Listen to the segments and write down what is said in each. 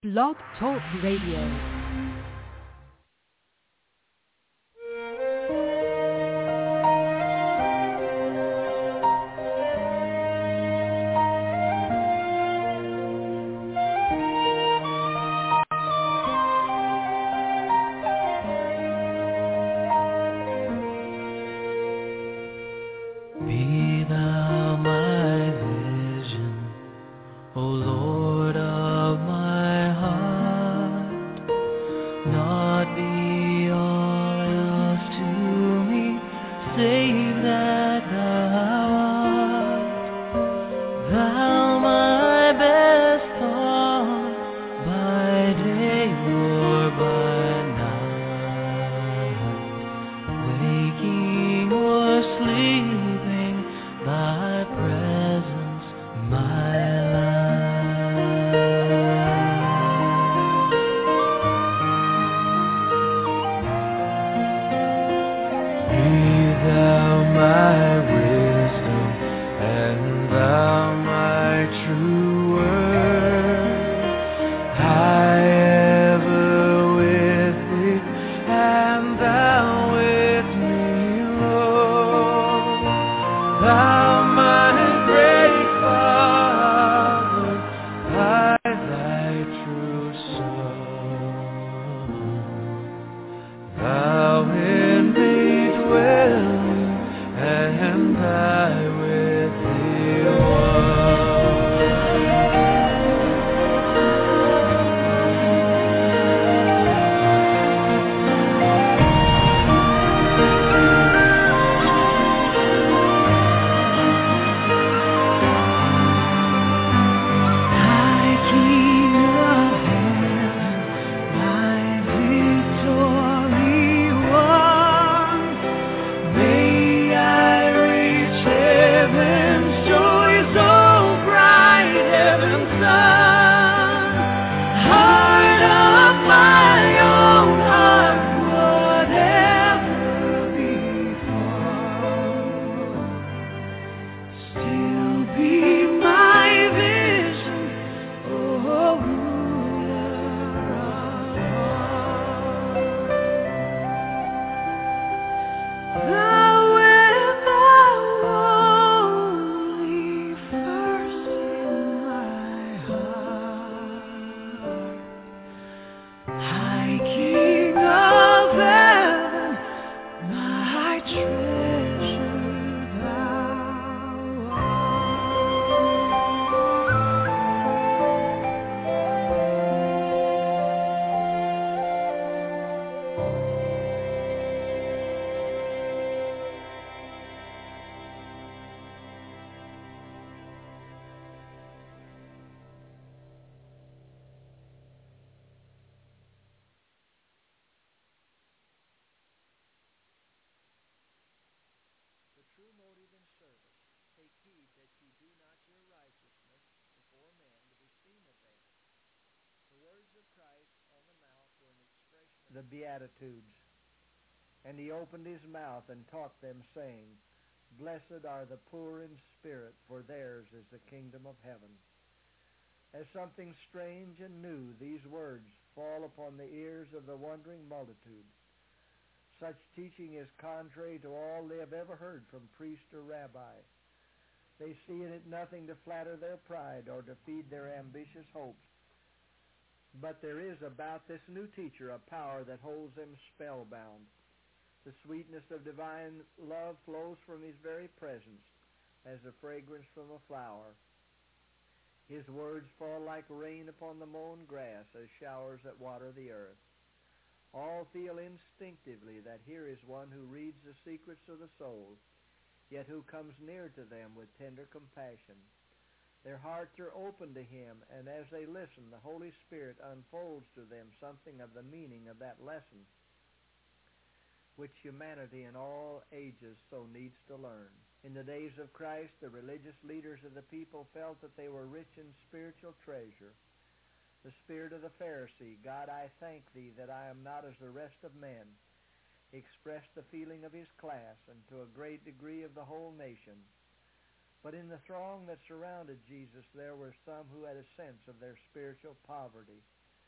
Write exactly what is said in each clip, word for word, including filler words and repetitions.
Blog Talk Radio. The Beatitudes. And he opened his mouth and taught them, saying, Blessed are the poor in spirit, for theirs is the kingdom of heaven. As something strange and new, these words fall upon the ears of the wondering multitude. Such teaching is contrary to all they have ever heard from priest or rabbi. They see in it nothing to flatter their pride or to feed their ambitious hopes. But there is about this new teacher a power that holds them spellbound. The sweetness of divine love flows from his very presence as a fragrance from a flower. His words fall like rain upon the mown grass as showers that water the earth. All feel instinctively that here is one who reads the secrets of the soul, yet who comes near to them with tender compassion. Their hearts are open to him, and as they listen, the Holy Spirit unfolds to them something of the meaning of that lesson which humanity in all ages so needs to learn. In the days of Christ, the religious leaders of the people felt that they were rich in spiritual treasure. The spirit of the Pharisee, God, I thank thee that I am not as the rest of men, expressed the feeling of his class and to a great degree of the whole nation. But in the throng that surrounded Jesus, there were some who had a sense of their spiritual poverty.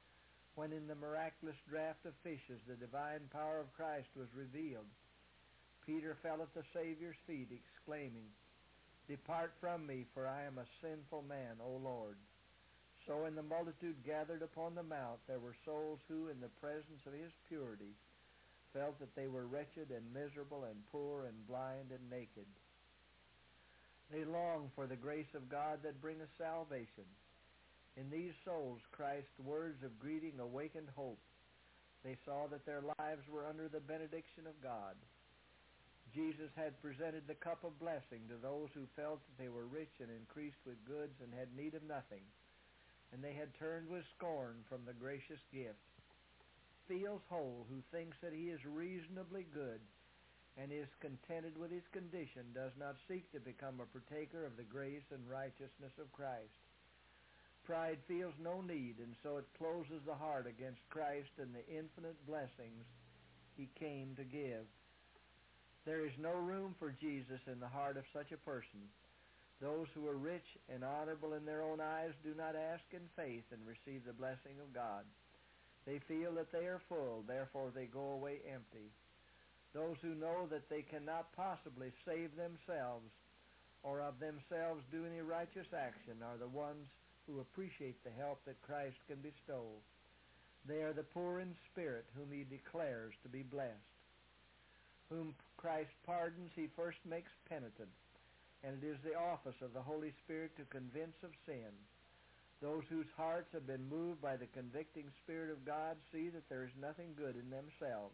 when in the miraculous draught of fishes the divine power of Christ was revealed, Peter fell at the Savior's feet, exclaiming, "Depart from me, for I am a sinful man, O Lord." So in the multitude gathered upon the mount there were souls who, in the presence of his purity, felt that they were wretched and miserable and poor and blind and naked. They longed for the grace of God that bringeth salvation. In these souls Christ's words of greeting awakened hope. They saw that their lives were under the benediction of God. Jesus had presented the cup of blessing to those who felt that they were rich and increased with goods and had need of nothing, and they had turned with scorn from the gracious gift. Feels whole who thinks that he is reasonably good and is contented with his condition does not seek to become a partaker of the grace and righteousness of Christ. Pride feels no need, and so it closes the heart against Christ and the infinite blessings he came to give. There is no room for Jesus in the heart of such a person. Those who are rich and honorable in their own eyes do not ask in faith and receive the blessing of God. They feel that they are full, therefore they go away empty. Those who know that they cannot possibly save themselves or of themselves do any righteous action are the ones who appreciate the help that Christ can bestow. They are the poor in spirit whom he declares to be blessed. Whom Christ pardons, he first makes penitent, and it is the office of the Holy Spirit to convince of sin. Those whose hearts have been moved by the convicting Spirit of God see that there is nothing good in themselves.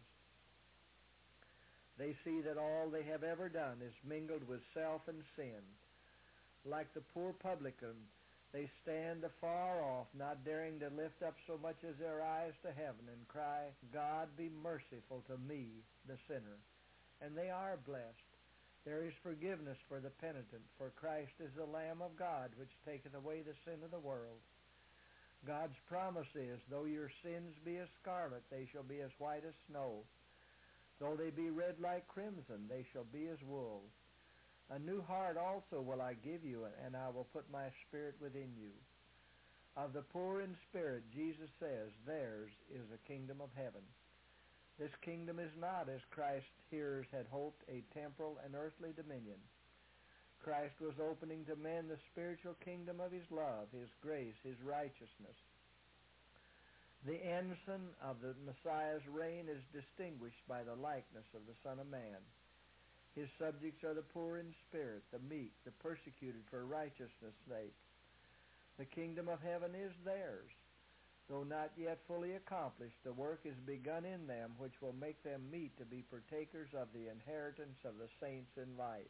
They see that all they have ever done is mingled with self and sin. Like the poor publican, they stand afar off, not daring to lift up so much as their eyes to heaven and cry, "God, be merciful to me, the sinner." And they are blessed. There is forgiveness for the penitent, for Christ is the Lamb of God, which taketh away the sin of the world. God's promise is, though your sins be as scarlet, they shall be as white as snow. Though they be red like crimson, they shall be as wool. A new heart also will I give you, and I will put my spirit within you. Of the poor in spirit, Jesus says, theirs is the kingdom of heaven. This kingdom is not, as Christ's hearers had hoped, a temporal and earthly dominion. Christ was opening to men the spiritual kingdom of his love, his grace, his righteousness. The ensign of the Messiah's reign is distinguished by the likeness of the Son of Man. His subjects are the poor in spirit, the meek, the persecuted for righteousness' sake. The kingdom of heaven is theirs. Though not yet fully accomplished, the work is begun in them which will make them meet to be partakers of the inheritance of the saints in light.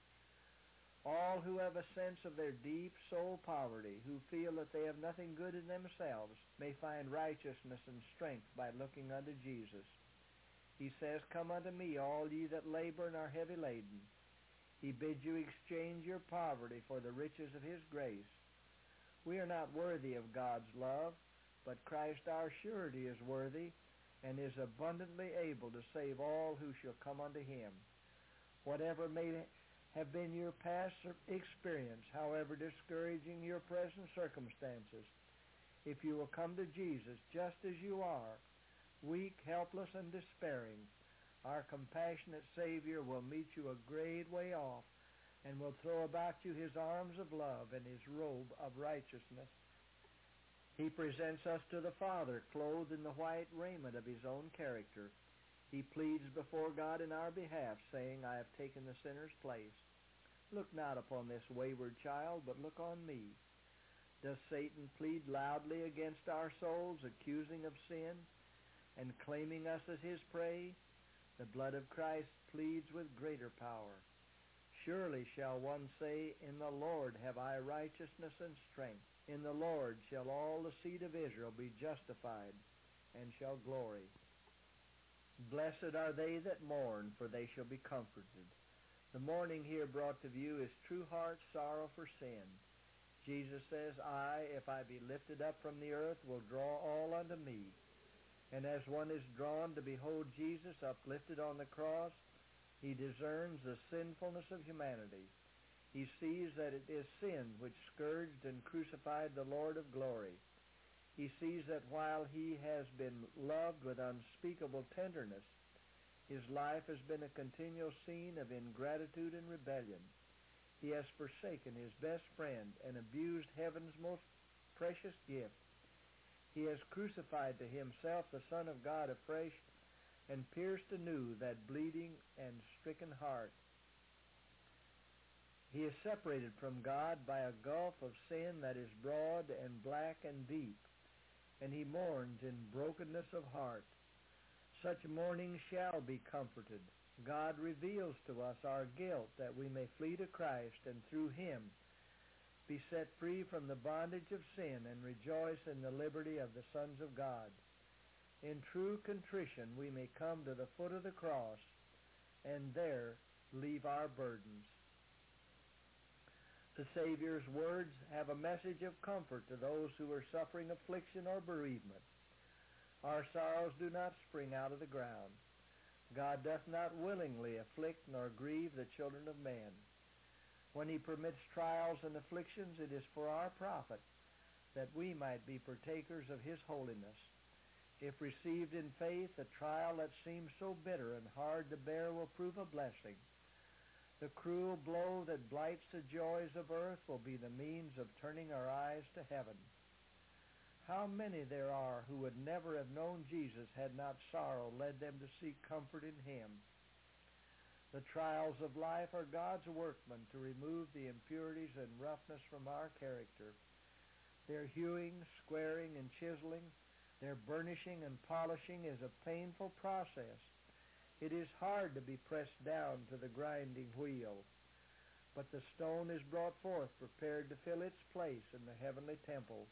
All who have a sense of their deep soul poverty, who feel that they have nothing good in themselves, may find righteousness and strength by looking unto Jesus. He says, "Come unto me, all ye that labor and are heavy laden." He bids you exchange your poverty for the riches of his grace. We are not worthy of God's love, but Christ our surety is worthy and is abundantly able to save all who shall come unto him. Whatever may have been your past experience, however discouraging your present circumstances, if you will come to Jesus just as you are, weak, helpless, and despairing, our compassionate Savior will meet you a great way off and will throw about you his arms of love and his robe of righteousness. He presents us to the Father, clothed in the white raiment of his own character. He pleads before God in our behalf, saying, "I have taken the sinner's place. Look not upon this wayward child, but look on me." Does Satan plead loudly against our souls, accusing of sin and claiming us as his prey? The blood of Christ pleads with greater power. Surely shall one say, "In the Lord have I righteousness and strength. In the Lord shall all the seed of Israel be justified, and shall glory." Blessed are they that mourn, for they shall be comforted. The mourning here brought to view is true heart sorrow for sin. Jesus says, "I, if I be lifted up from the earth, will draw all unto me." And as one is drawn to behold Jesus uplifted on the cross, he discerns the sinfulness of humanity. He sees that it is sin which scourged and crucified the Lord of glory. He sees that while he has been loved with unspeakable tenderness, his life has been a continual scene of ingratitude and rebellion. He has forsaken his best friend and abused heaven's most precious gift. He has crucified to himself the Son of God afresh and pierced anew that bleeding and stricken heart. He is separated from God by a gulf of sin that is broad and black and deep, and he mourns in brokenness of heart. Such mourning shall be comforted. God reveals to us our guilt that we may flee to Christ and through him be set free from the bondage of sin and rejoice in the liberty of the sons of God. In true contrition we may come to the foot of the cross and there leave our burdens. The Savior's words have a message of comfort to those who are suffering affliction or bereavement. Our sorrows do not spring out of the ground. God doth not willingly afflict nor grieve the children of man. When he permits trials and afflictions, it is for our profit, that we might be partakers of his holiness. If received in faith, a trial that seems so bitter and hard to bear will prove a blessing. The cruel blow that blights the joys of earth will be the means of turning our eyes to heaven. How many there are who would never have known Jesus had not sorrow led them to seek comfort in him. The trials of life are God's workmen to remove the impurities and roughness from our character. Their hewing, squaring, and chiseling, their burnishing and polishing is a painful process. It is hard to be pressed down to the grinding wheel. But the stone is brought forth prepared to fill its place in the heavenly temple.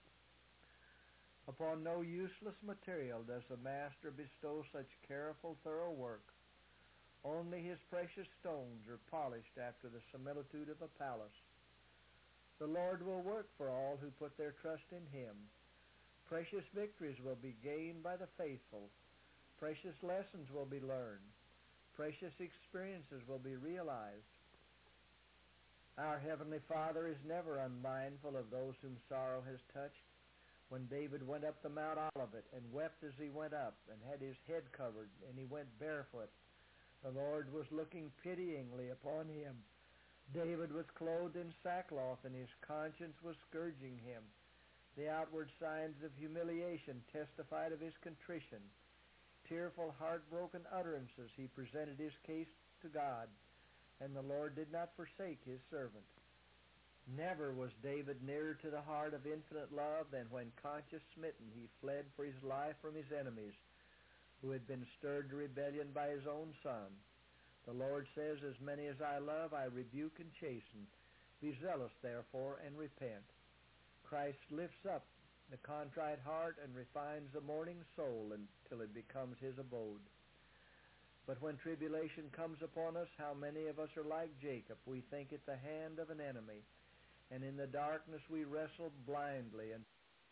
Upon no useless material does the Master bestow such careful, thorough work. Only his precious stones are polished after the similitude of a palace. The Lord will work for all who put their trust in him. Precious victories will be gained by the faithful. Precious lessons will be learned. Precious experiences will be realized. Our Heavenly Father is never unmindful of those whom sorrow has touched. When David went up the Mount Olivet and wept as he went up and had his head covered and he went barefoot, the Lord was looking pityingly upon him. David was clothed in sackcloth and his conscience was scourging him. The outward signs of humiliation testified of his contrition. Tearful, heartbroken utterances he presented his case to God, and the Lord did not forsake his servant. Never was David nearer to the heart of infinite love than when, conscience smitten, he fled for his life from his enemies, who had been stirred to rebellion by his own son. The Lord says, as many as I love, I rebuke and chasten. Be zealous, therefore, and repent. Christ lifts up the contrite heart and refines the mourning soul until it becomes his abode. But when tribulation comes upon us, how many of us are like Jacob? We think it the hand of an enemy, and in the darkness we wrestle blindly. And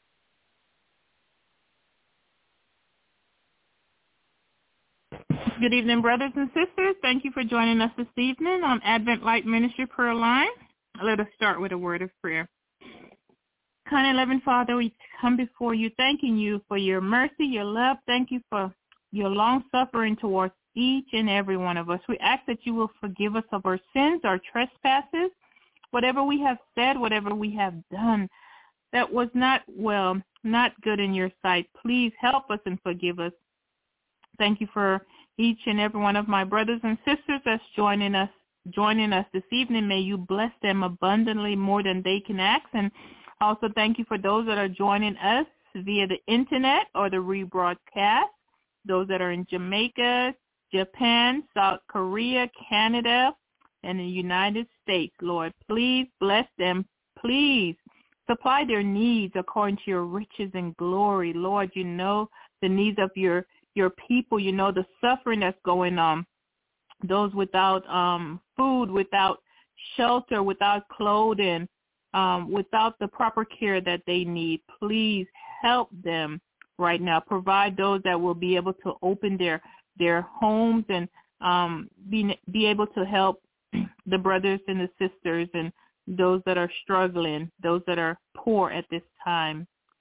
Good evening, brothers and sisters. Thank you for joining us this evening on Advent Light Ministry Prayer Line. Let us start with a word of prayer. Kind and loving Father, we come before you thanking you for your mercy, your love. Thank you for your long suffering towards each and every one of us. We ask that you will forgive us of our sins, our trespasses, whatever we have said, whatever we have done that was not, well, not good in your sight. Please help us and forgive us. Thank you for each and every one of my brothers and sisters that's joining us, joining us this evening. May you bless them abundantly more than they can ask. And also thank you for those that are joining us via the internet or the rebroadcast, those that are in Jamaica, Japan, South Korea, Canada, and the United States. Lord, please bless them. Please supply their needs according to your riches and glory. Lord, you know the needs of your, your people. You know the suffering that's going on. Those without um, food, without shelter, without clothing, um, without the proper care that they need. Please help them right now. Provide those that will be able to open their their homes and um, be be able to help the brothers and the sisters and those that are struggling, those that are poor at this time.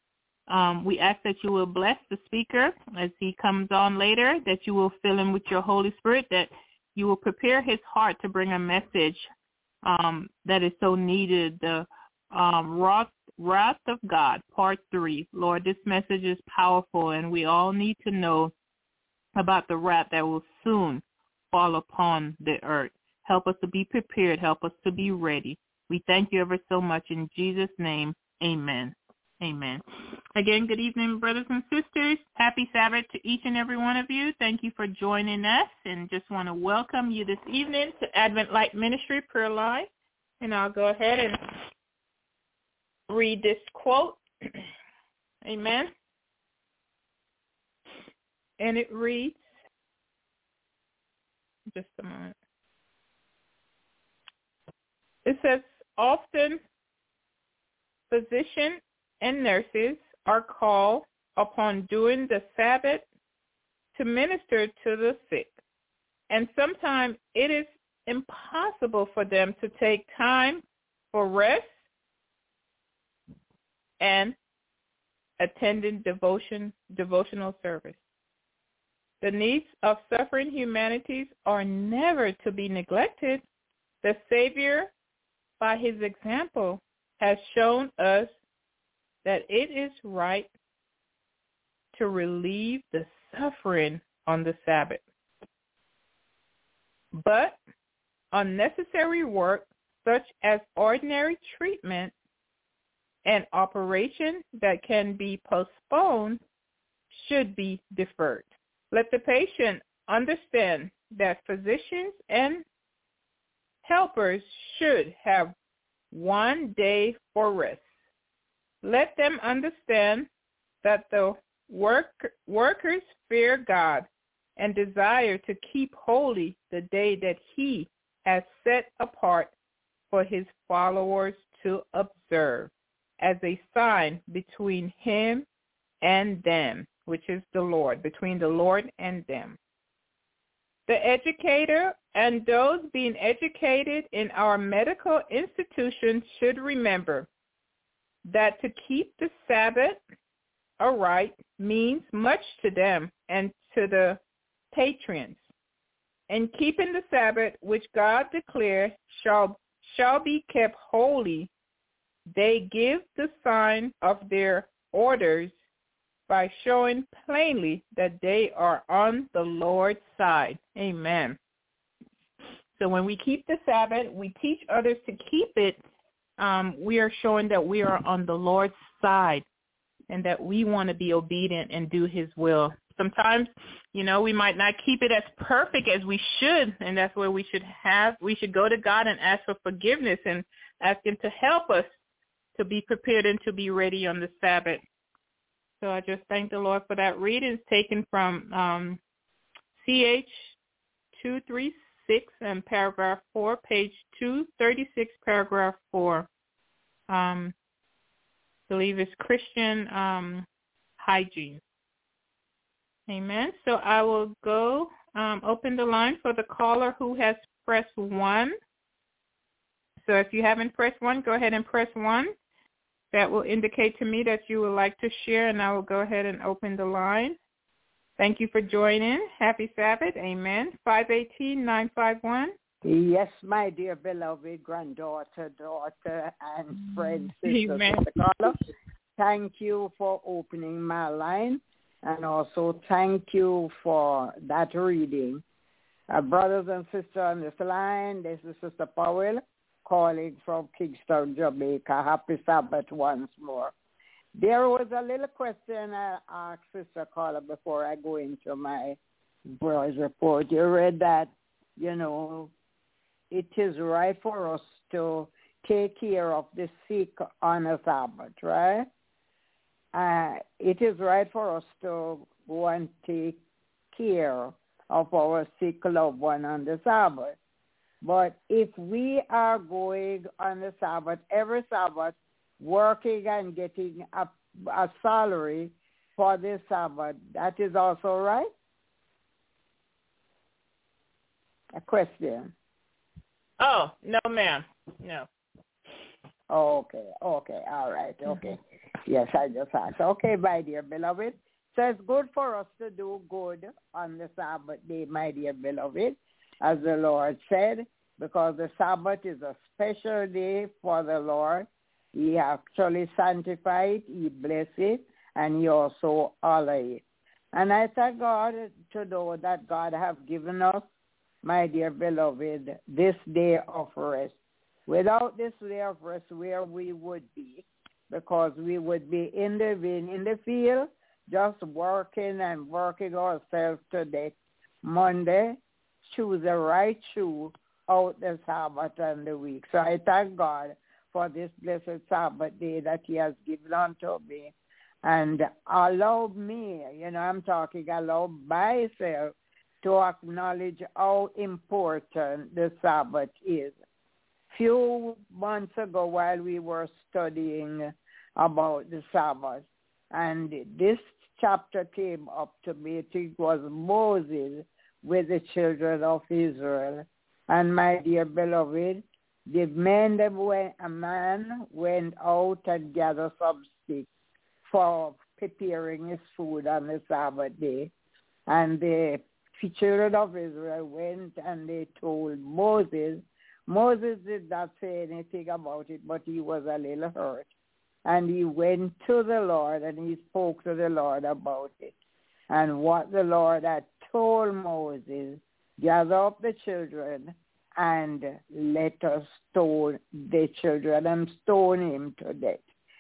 Um, we ask that you will bless the speaker as he comes on later, that you will fill him with your Holy Spirit, that you will prepare his heart to bring a message um, that is so needed, the um, wrath, wrath of God, part three. Lord, this message is powerful, and we all need to know about the wrath that will soon fall upon the earth. Help us to be prepared. Help us to be ready. We thank you ever so much. In Jesus' name, amen. Amen. Again, good evening, brothers and sisters. Happy Sabbath to each and every one of you. Thank you for joining us, and just want to welcome you this evening to Advent Light Ministry Prayer Line. And I'll go ahead and read this quote. Amen. And it reads, just a moment. It says, often physicians and nurses are called upon during the Sabbath to minister to the sick, and sometimes it is impossible for them to take time for rest and attending devotion, devotional service. The needs of suffering humanities are never to be neglected. The Savior, by his example, has shown us that it is right to relieve the suffering on the Sabbath. But unnecessary work, such as ordinary treatment and operation that can be postponed, should be deferred. Let the patient understand that physicians and helpers should have one day for rest. Let them understand that the work, workers fear God and desire to keep holy the day that he has set apart for his followers to observe as a sign between him and them, which is the Lord, between the Lord and them. The educator and those being educated in our medical institutions should remember that to keep the Sabbath aright means much to them and to the patrons. And keeping the Sabbath, which God declared shall shall be kept holy, they give the sign of their orders by showing plainly that they are on the Lord's side. Amen. So when we keep the Sabbath, we teach others to keep it. Um, we are showing that we are on the Lord's side and that we want to be obedient and do his will. Sometimes, you know, we might not keep it as perfect as we should, and that's where we should have, we should go to God and ask for forgiveness and ask him to help us to be prepared and to be ready on the Sabbath. So I just thank the Lord for that reading. It's taken from um, C H two thirty-six and paragraph four, page two thirty-six, paragraph four. Um, I believe it's Christian um, hygiene. Amen. So I will go um, open the line for the caller who has pressed one. So if you haven't pressed one, go ahead and press one. That will indicate to me that you would like to share, and I will go ahead and open the line. Thank you for joining. Happy Sabbath. Amen. five one eight, nine five one. Yes, my dear beloved granddaughter, daughter, and friend, sister, Amen. Sister Carla, thank you for opening my line, and also thank you for that reading. Uh, brothers and sisters on this line, this is Sister Powell, calling from Kingston, Jamaica. Happy Sabbath once more. There was a little question I asked Sister Carla before I go into my brother's report. You read that, you know, it is right for us to take care of the sick on a Sabbath, right? Uh, it is right for us to go and take care of our sick loved one on the Sabbath. But if we are going on the Sabbath, every Sabbath, working and getting a, a salary for the Sabbath, that is also right? A question. Oh, no, ma'am. No. Okay, okay, all right, okay. Yes, I just asked. Okay, my dear beloved. So it's good for us to do good on the Sabbath day, my dear beloved, as the Lord said, because the Sabbath is a special day for the Lord. He actually sanctified it, he blessed it, and he also honored it. And I thank God to know that God have given us, my dear beloved, this day of rest. Without this day of rest, where we would be, because we would be in the in the field, just working and working ourselves to death. Monday, choose the right shoe out the Sabbath and the week. So I thank God for this blessed Sabbath day that he has given unto me. And allow me, you know, I'm talking, allow myself to acknowledge how important the Sabbath is. Few months ago while we were studying about the Sabbath, and this chapter came up to me. I think it was Moses with the children of Israel. And my dear beloved, the men that went, a man went out and gathered some sticks for preparing his food on the Sabbath day. And the children of Israel went and they told Moses. Moses did not say anything about it, but he was a little hurt. And he went to the Lord and he spoke to the Lord about it. And what the Lord had told Moses, gather up the children and let us stone the children and stone him to death.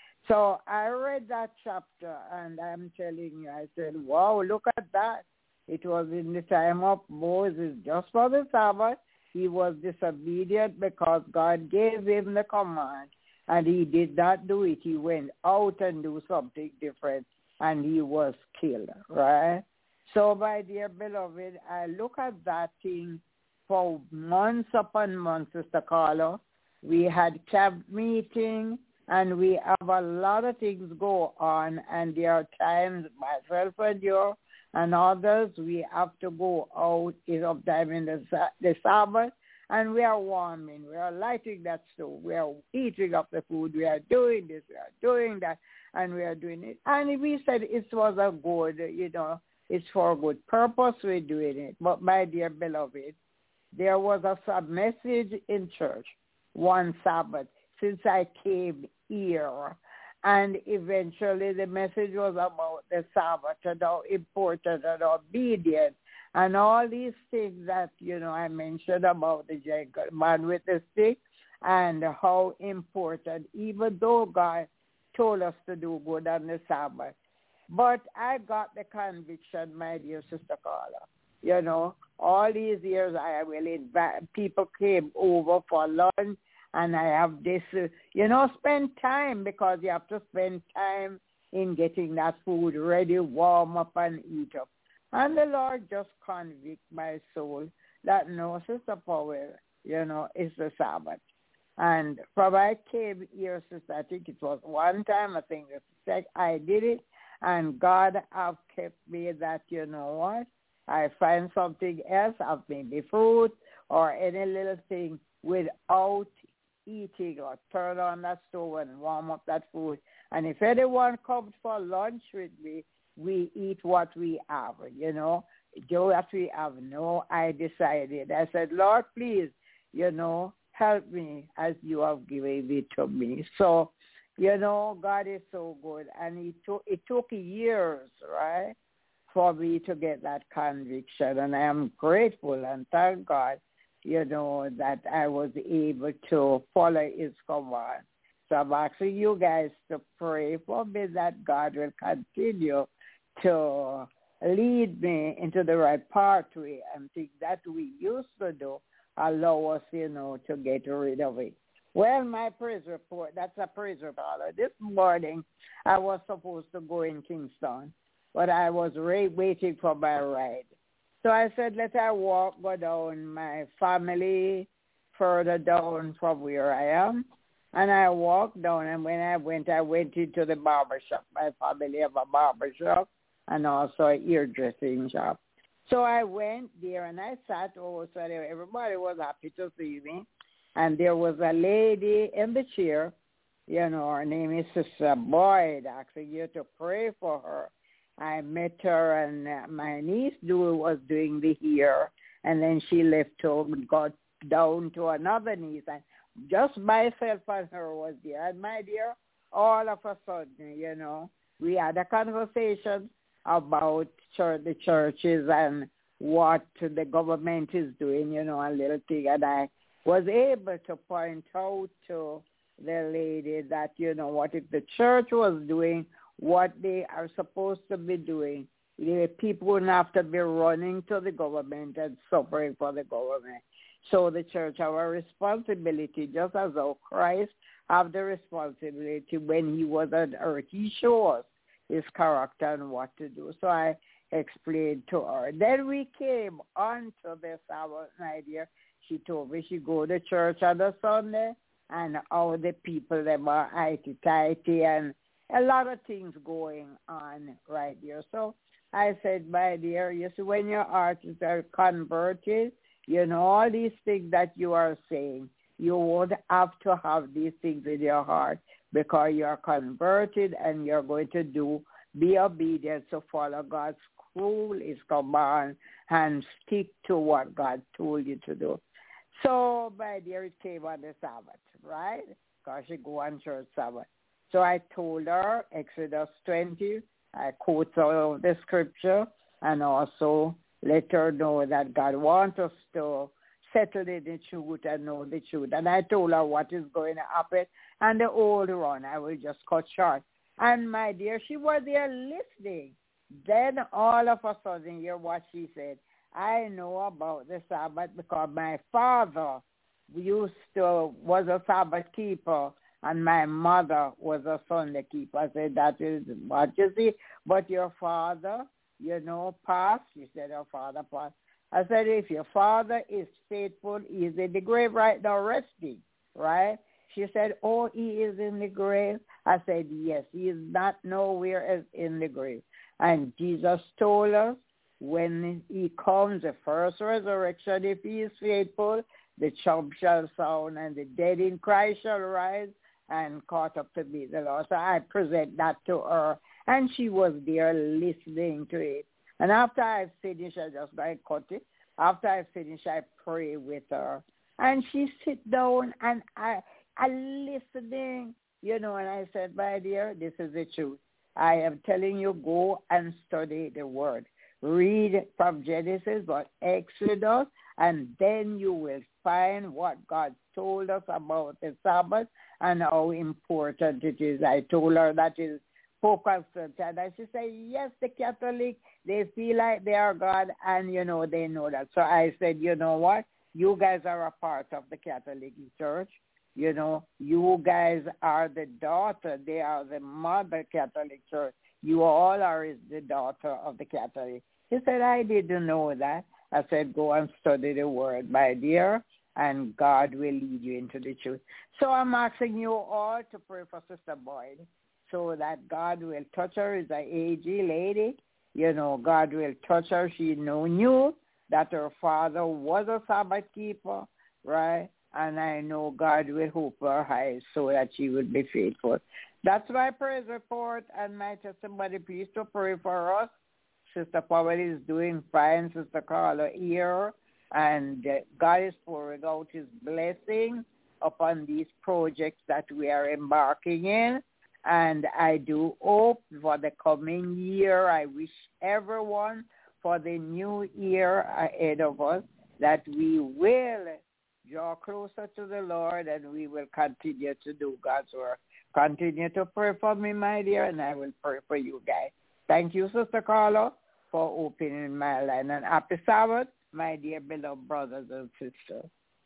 So I read that chapter and I'm telling you, I said, wow, look at that. It was in the time of Moses, just for the Sabbath. He was disobedient because God gave him the command. And he did not do it. He went out and do something different, and he was killed, right? So, my dear beloved, I look at that thing for months upon months, Sister Carla. We had camp meeting, and we have a lot of things go on, and there are times, myself and you and others, we have to go out sometime in the, the Sabbath, and we are warming, we are lighting that stove, we are heating up the food, we are doing this, we are doing that, and we are doing it. And we said it was a good, you know, it's for a good purpose we're doing it. But my dear beloved, there was a sub message in church one Sabbath since I came here. And eventually the message was about the Sabbath and how important and obedient and all these things that, you know, I mentioned about the man with the stick and how important, even though God told us to do good on the Sabbath. But I got the conviction, my dear Sister Carla, you know, all these years I will invite, people came over for lunch and I have this, uh, you know, spend time because you have to spend time in getting that food ready, warm up and eat up. And the Lord just convict my soul that no, Sister Powell, you know, it's the Sabbath. And from I came here, Sister, I think it was one time, I think it's I did it, and God have kept me that, you know what, I find something else, of maybe fruit or any little thing without eating or turn on that stove and warm up that food. And if anyone comes for lunch with me, we eat what we have, you know. Do what we have. No, I decided. I said, Lord, please, you know, help me as you have given it to me. So, you know, God is so good. And it took, it took years, right, for me to get that conviction. And I am grateful and thank God, you know, that I was able to follow his command. So I'm asking you guys to pray for me that God will continue to lead me into the right pathway and things that we used to do allow us, you know, to get rid of it. Well, my praise report, that's a praise report. This morning, I was supposed to go in Kingston, but I was re- waiting for my ride. So I said, let I walk, go down my family further down from where I am. And I walked down, and when I went, I went into the barber shop. My family have a barber shop and also a hairdressing shop. So I went there, and I sat over, so everybody was happy to see me. And there was a lady in the chair you know, her name is Sister Boyd, asking you to pray for her. I met her, and uh, my niece do, was doing the hair, and then she left home and got down to another niece, and just myself and her was there. And my dear, all of a sudden, you know, we had a conversation about church, the churches and what the government is doing, you know, a little thing, and I was able to point out to the lady that, you know, what if the church was doing what they are supposed to be doing, the people wouldn't have to be running to the government and suffering for the government. So the church have a responsibility, just as how Christ have the responsibility when he was on earth. He showed us his character and what to do. So I explained to her. Then we came on to the Sabbath, my dear. She told me she go to church on the Sunday, and all the people, them are itty-tighty, and a lot of things going on right here. So I said, my dear, you see, when your artists are converted, you know, all these things that you are saying, you would have to have these things in your heart because you are converted and you're going to do, be obedient to follow God's rule, his command, and stick to what God told you to do. So, my dear, it came on the Sabbath, right? Because she go on church Sabbath. So I told her Exodus twenty. I quote all of the scripture and also let her know that God wants us to settle in the truth and know the truth. And I told her what is going to happen. And the old run, I will just cut short. And my dear, she was there listening. Then all of a sudden, hear what she said. I know about the Sabbath because my father used to, was a Sabbath keeper, and my mother was a Sunday keeper. I said, that is what you see. But your father, you know, passed. She said, your father passed. I said, if your father is faithful, he is in the grave right now resting, right? She said, oh, he is in the grave. I said, yes, he is not nowhere else in the grave. And Jesus told us, when he comes, the first resurrection, if he is faithful, the trump shall sound and the dead in Christ shall rise and caught up to meet the Lord. So I present that to her, and she was there listening to it. And after I finished, I just like cut it. After I finished, I pray with her. And she sit down, and I, I listening, you know, and I said, my dear, this is the truth. I am telling you, go and study the word. Read from Genesis, but Exodus, and then you will find what God told us about the Sabbath and how important it is. I told her that is Pope Constantine. And she said, yes, the Catholic, they feel like they are God, and, you know, they know that. So I said, you know what? You guys are a part of the Catholic Church. You know, you guys are the daughter. They are the mother Catholic Church. You all are the daughter of the Catholic. He said, I didn't know that. I said, go and study the word, my dear, and God will lead you into the truth. So I'm asking you all to pray for Sister Boyd so that God will touch her. Is an aged lady. You know, God will touch her. She know, knew that her father was a Sabbath keeper, right? And I know God will open her eyes so that she will be faithful. That's my praise report and my testimony. Please to pray for us. Sister Powell is doing fine. Sister Carla here. And uh, God is pouring out his blessing upon these projects that we are embarking in. And I do hope for the coming year, I wish everyone for the new year ahead of us that we will draw closer to the Lord and we will continue to do God's work. Continue to pray for me, my dear, and I will pray for you guys. Thank you, Sister Carla, for opening my line. And happy Sabbath, my dear beloved brothers and sisters.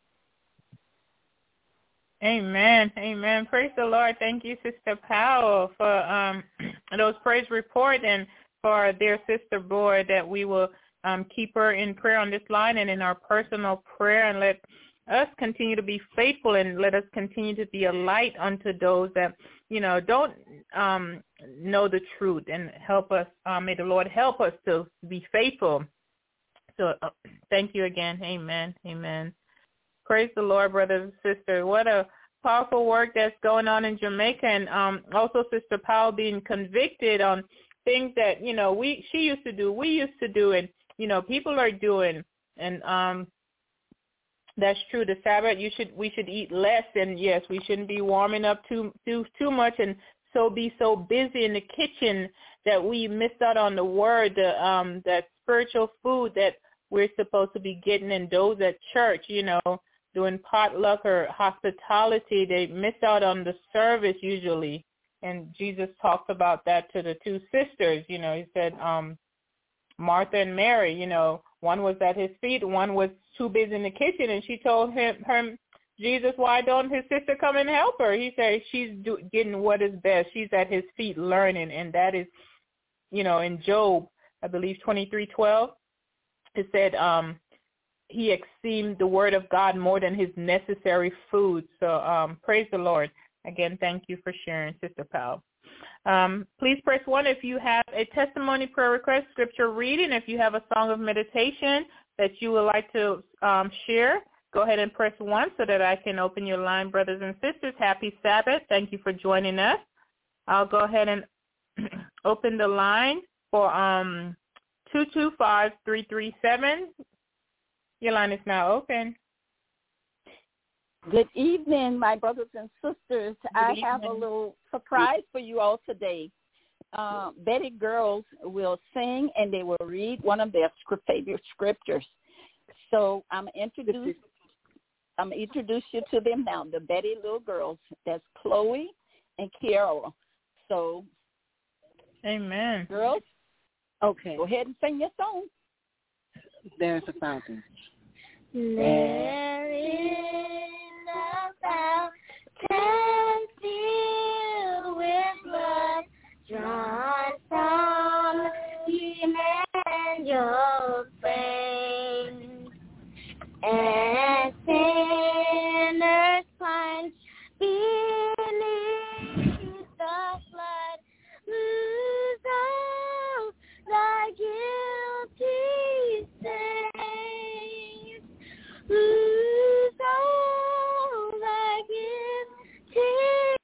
Amen. Amen. Praise the Lord. Thank you, Sister Powell, for um, those praise reports and for their sister Boyd, that we will um, keep her in prayer on this line and in our personal prayer, and let us continue to be faithful, and let us continue to be a light unto those that, you know, don't um, know the truth, and help us. Uh, may the Lord help us to be faithful. So uh, thank you again. Amen. Amen. Praise the Lord, brothers and sisters. What a powerful work that's going on in Jamaica, and um, also Sister Powell being convicted on things that, you know, we she used to do, we used to do, and, you know, people are doing. And um, that's true. The Sabbath, you should we should eat less, and yes, we shouldn't be warming up too too too much, and so be so busy in the kitchen that we missed out on the word, the um, that spiritual food that we're supposed to be getting in those at church, you know, doing potluck or hospitality. They miss out on the service usually. And Jesus talked about that to the two sisters. You know, he said um, Martha and Mary, you know, one was at his feet, one was too busy in the kitchen. And she told him, her, Jesus, why don't his sister come and help her? He said she's do, getting what is best. She's at his feet learning. And that is, you know, in Job, I believe twenty-three twelve, it said um, he esteemed the word of God more than his necessary food. So um, praise the Lord. Again, thank you for sharing, Sister Powell. Um, please press one if you have a testimony, prayer request, scripture reading. If you have a song of meditation that you would like to um, share, go ahead and press one so that I can open your line, brothers and sisters. Happy Sabbath. Thank you for joining us. I'll go ahead and open the line for um, two two five, three three seven. Your line is now open. Good evening, my brothers and sisters. Good I evening. have a little surprise for you all today. Uh, Betty Girls will sing and they will read one of their favorite scriptures. So I'm introduce I'm introduce you to them now. The Betty little girls. That's Chloe and Kiara. So, amen. Girls, okay, go ahead and sing your song. There's a fountain. There is a fountain filled with blood drawn from Emmanuel's veins, and sinners plunge beneath the flood, lose all the guilty stains. Lose all the guilty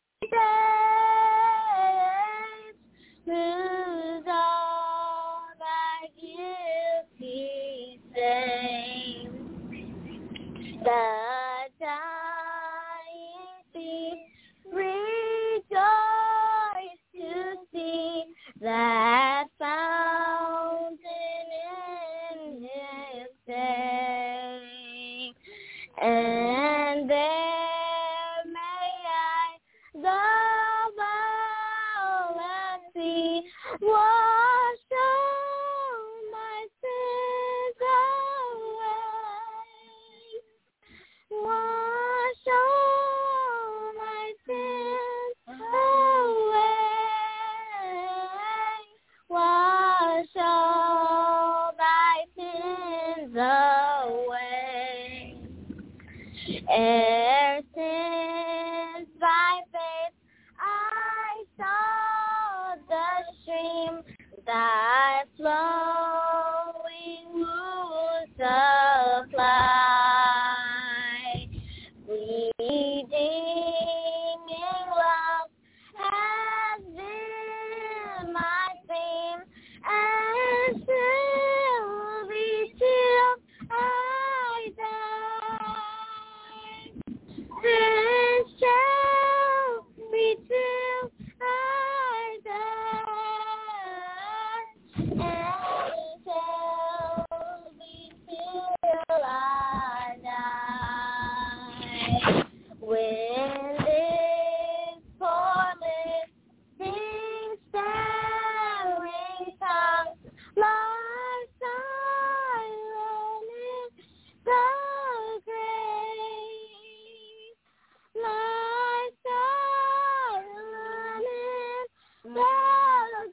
days. Lose all the guilty stains. The dying thief rejoice to see that fountain in his day. And there may I, the see, wash all my sins away. Wash all my sins away. Wash all thy sins away. Ere since by faith I saw the stream, thy flowing wounds supply, redeeming love has been my theme, and shall be till I die. And shall be till I die. And shall be till I die. When this poor living staring tongue lies silent in the grave, lies silent in the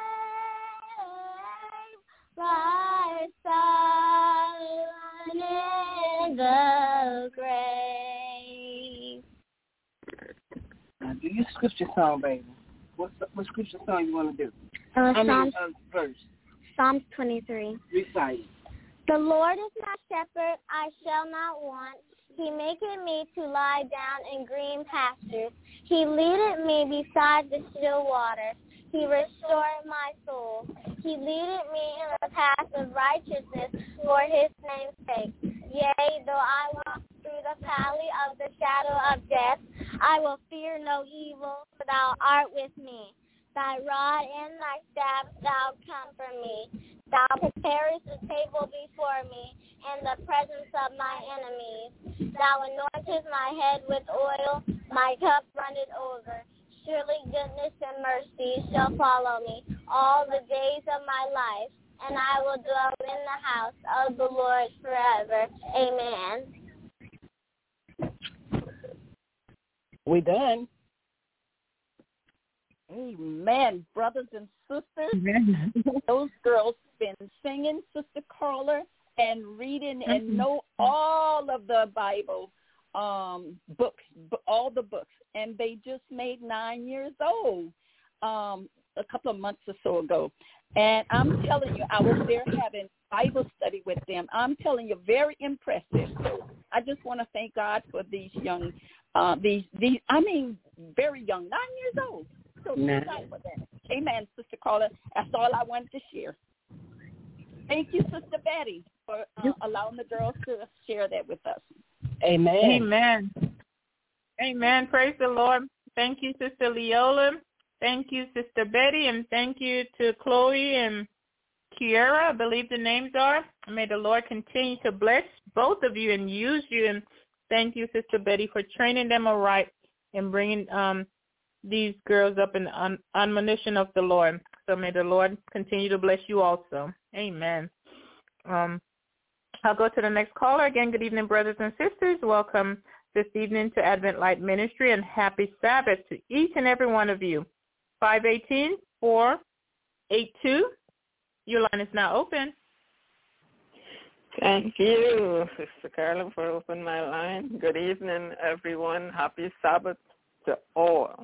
grave, lies silent in the grave. Now, do your scripture song, baby. What, what scripture song you want to do? Uh, I mean, Psalms, uh, verse. Psalms twenty-three. Recite. The Lord is my shepherd, I shall not want. He maketh me to lie down in green pastures. He leadeth me beside the still waters. He restored my soul. He leadeth me in the path of righteousness for his name's sake. Yea, though I walk through the valley of the shadow of death, I will fear no evil, for thou art with me. Thy rod and thy staff thou comfort me. Thou preparest a table before me in the presence of my enemies. Thou anointest my head with oil, my cup runneth over. Surely goodness and mercy shall follow me all the days of my life, and I will dwell in the house of the Lord forever. Amen. We done. Amen, brothers and sisters. Amen. Those girls been singing, Sister Carla, and reading and Mm-hmm. know all of the Bible um, books, all the books, and they just made nine years old um, a couple of months or so ago. And I'm telling you, I was there having Bible study with them. I'm telling you, very impressive. So I just want to thank God for these young, uh, these these. I mean, very young, nine years old. So Nice. excited for that. Amen, Sister Carla. That's all I wanted to share. Thank you, Sister Betty, for uh, allowing the girls to share that with us. Amen. Amen. Amen. Praise the Lord. Thank you, Sister Leola. Thank you, Sister Betty, and thank you to Chloe and Kiara, I believe the names are. May the Lord continue to bless both of you and use you. And thank you, Sister Betty, for training them aright and bringing um, these girls up in the un- admonition of the Lord. So may the Lord continue to bless you also. Amen. Um, I'll go to the next caller. Again, good evening, brothers and sisters. Welcome this evening to Advent Light Ministry, and happy Sabbath to each and every one of you. five one eight, four eight two. Your line is now open. Thank you, Sister Carla, for opening my line. Good evening, everyone. Happy Sabbath to all.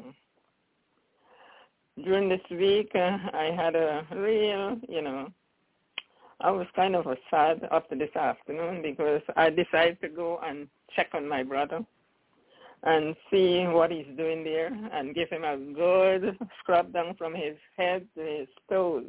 During this week, uh, I had a real, you know, I was kind of sad after this afternoon because I decided to go and check on my brother and see what he's doing there and give him a good scrub down from his head to his toes.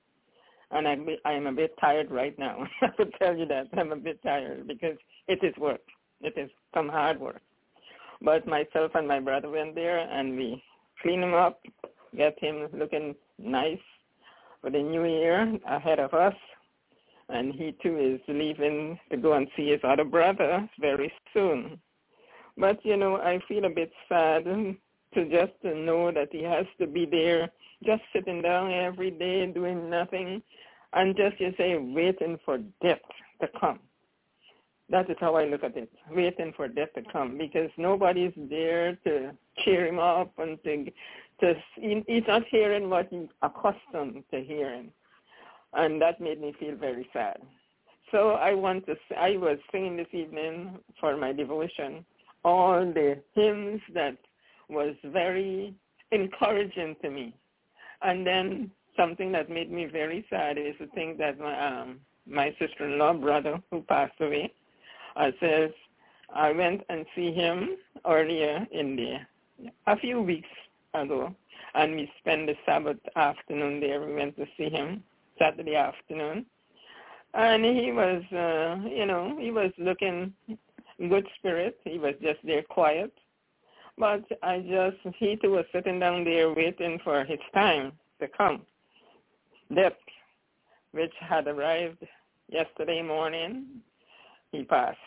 And I, I am a bit tired right now. I could tell you that. I'm a bit tired because it is work. It is some hard work. But myself and my brother went there and we cleaned him up, get him looking nice for the new year ahead of us. And he, too, is leaving to go and see his other brother very soon. But, you know, I feel a bit sad to just to know that he has to be there just sitting down every day doing nothing and just, you say, waiting for death to come. That is how I look at it, waiting for death to come, because nobody's there to cheer him up and to, to he's not hearing what he's accustomed to hearing. And that made me feel very sad. So I want to, I was singing this evening for my devotion all the hymns that was very encouraging to me. And then something that made me very sad is to think that my, um, my sister-in-law brother who passed away, uh, says, I went and see him earlier in the, a few weeks ago, and we spent the Sabbath afternoon there. We went to see him Saturday afternoon. And he was, uh, you know, he was looking good spirit. He was just there quiet. But I just, he too was sitting down there waiting for his time to come. Death, which had arrived yesterday morning, he passed.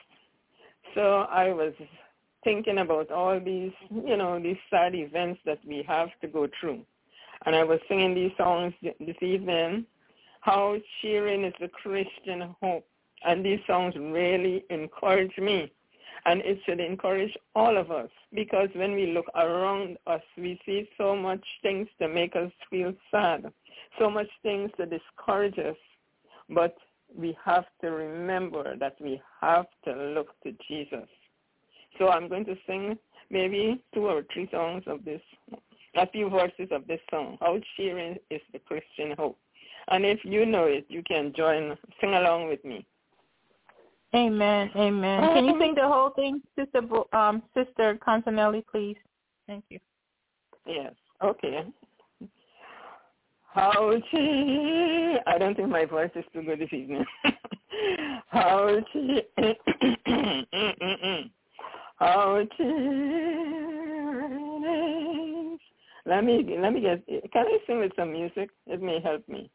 So I was thinking about all these, you know, these sad events that we have to go through. And I was singing these songs this evening, How Cheering is the Christian Hope. And these songs really encourage me. And it should encourage all of us, because when we look around us, we see so much things to make us feel sad, so much things to discourage us. But we have to remember that we have to look to Jesus. So I'm going to sing maybe two or three songs of this, a few verses of this song, How Cheering is the Christian Hope. And if you know it, you can join, sing along with me. Amen. Amen. Can you sing the whole thing, Sister Bo- um, Sister Contanelli, please? Thank you. Yes. Okay. How she, I don't think my voice is too good this evening. How she, how she, let me, let me get, can I sing with some music? It may help me.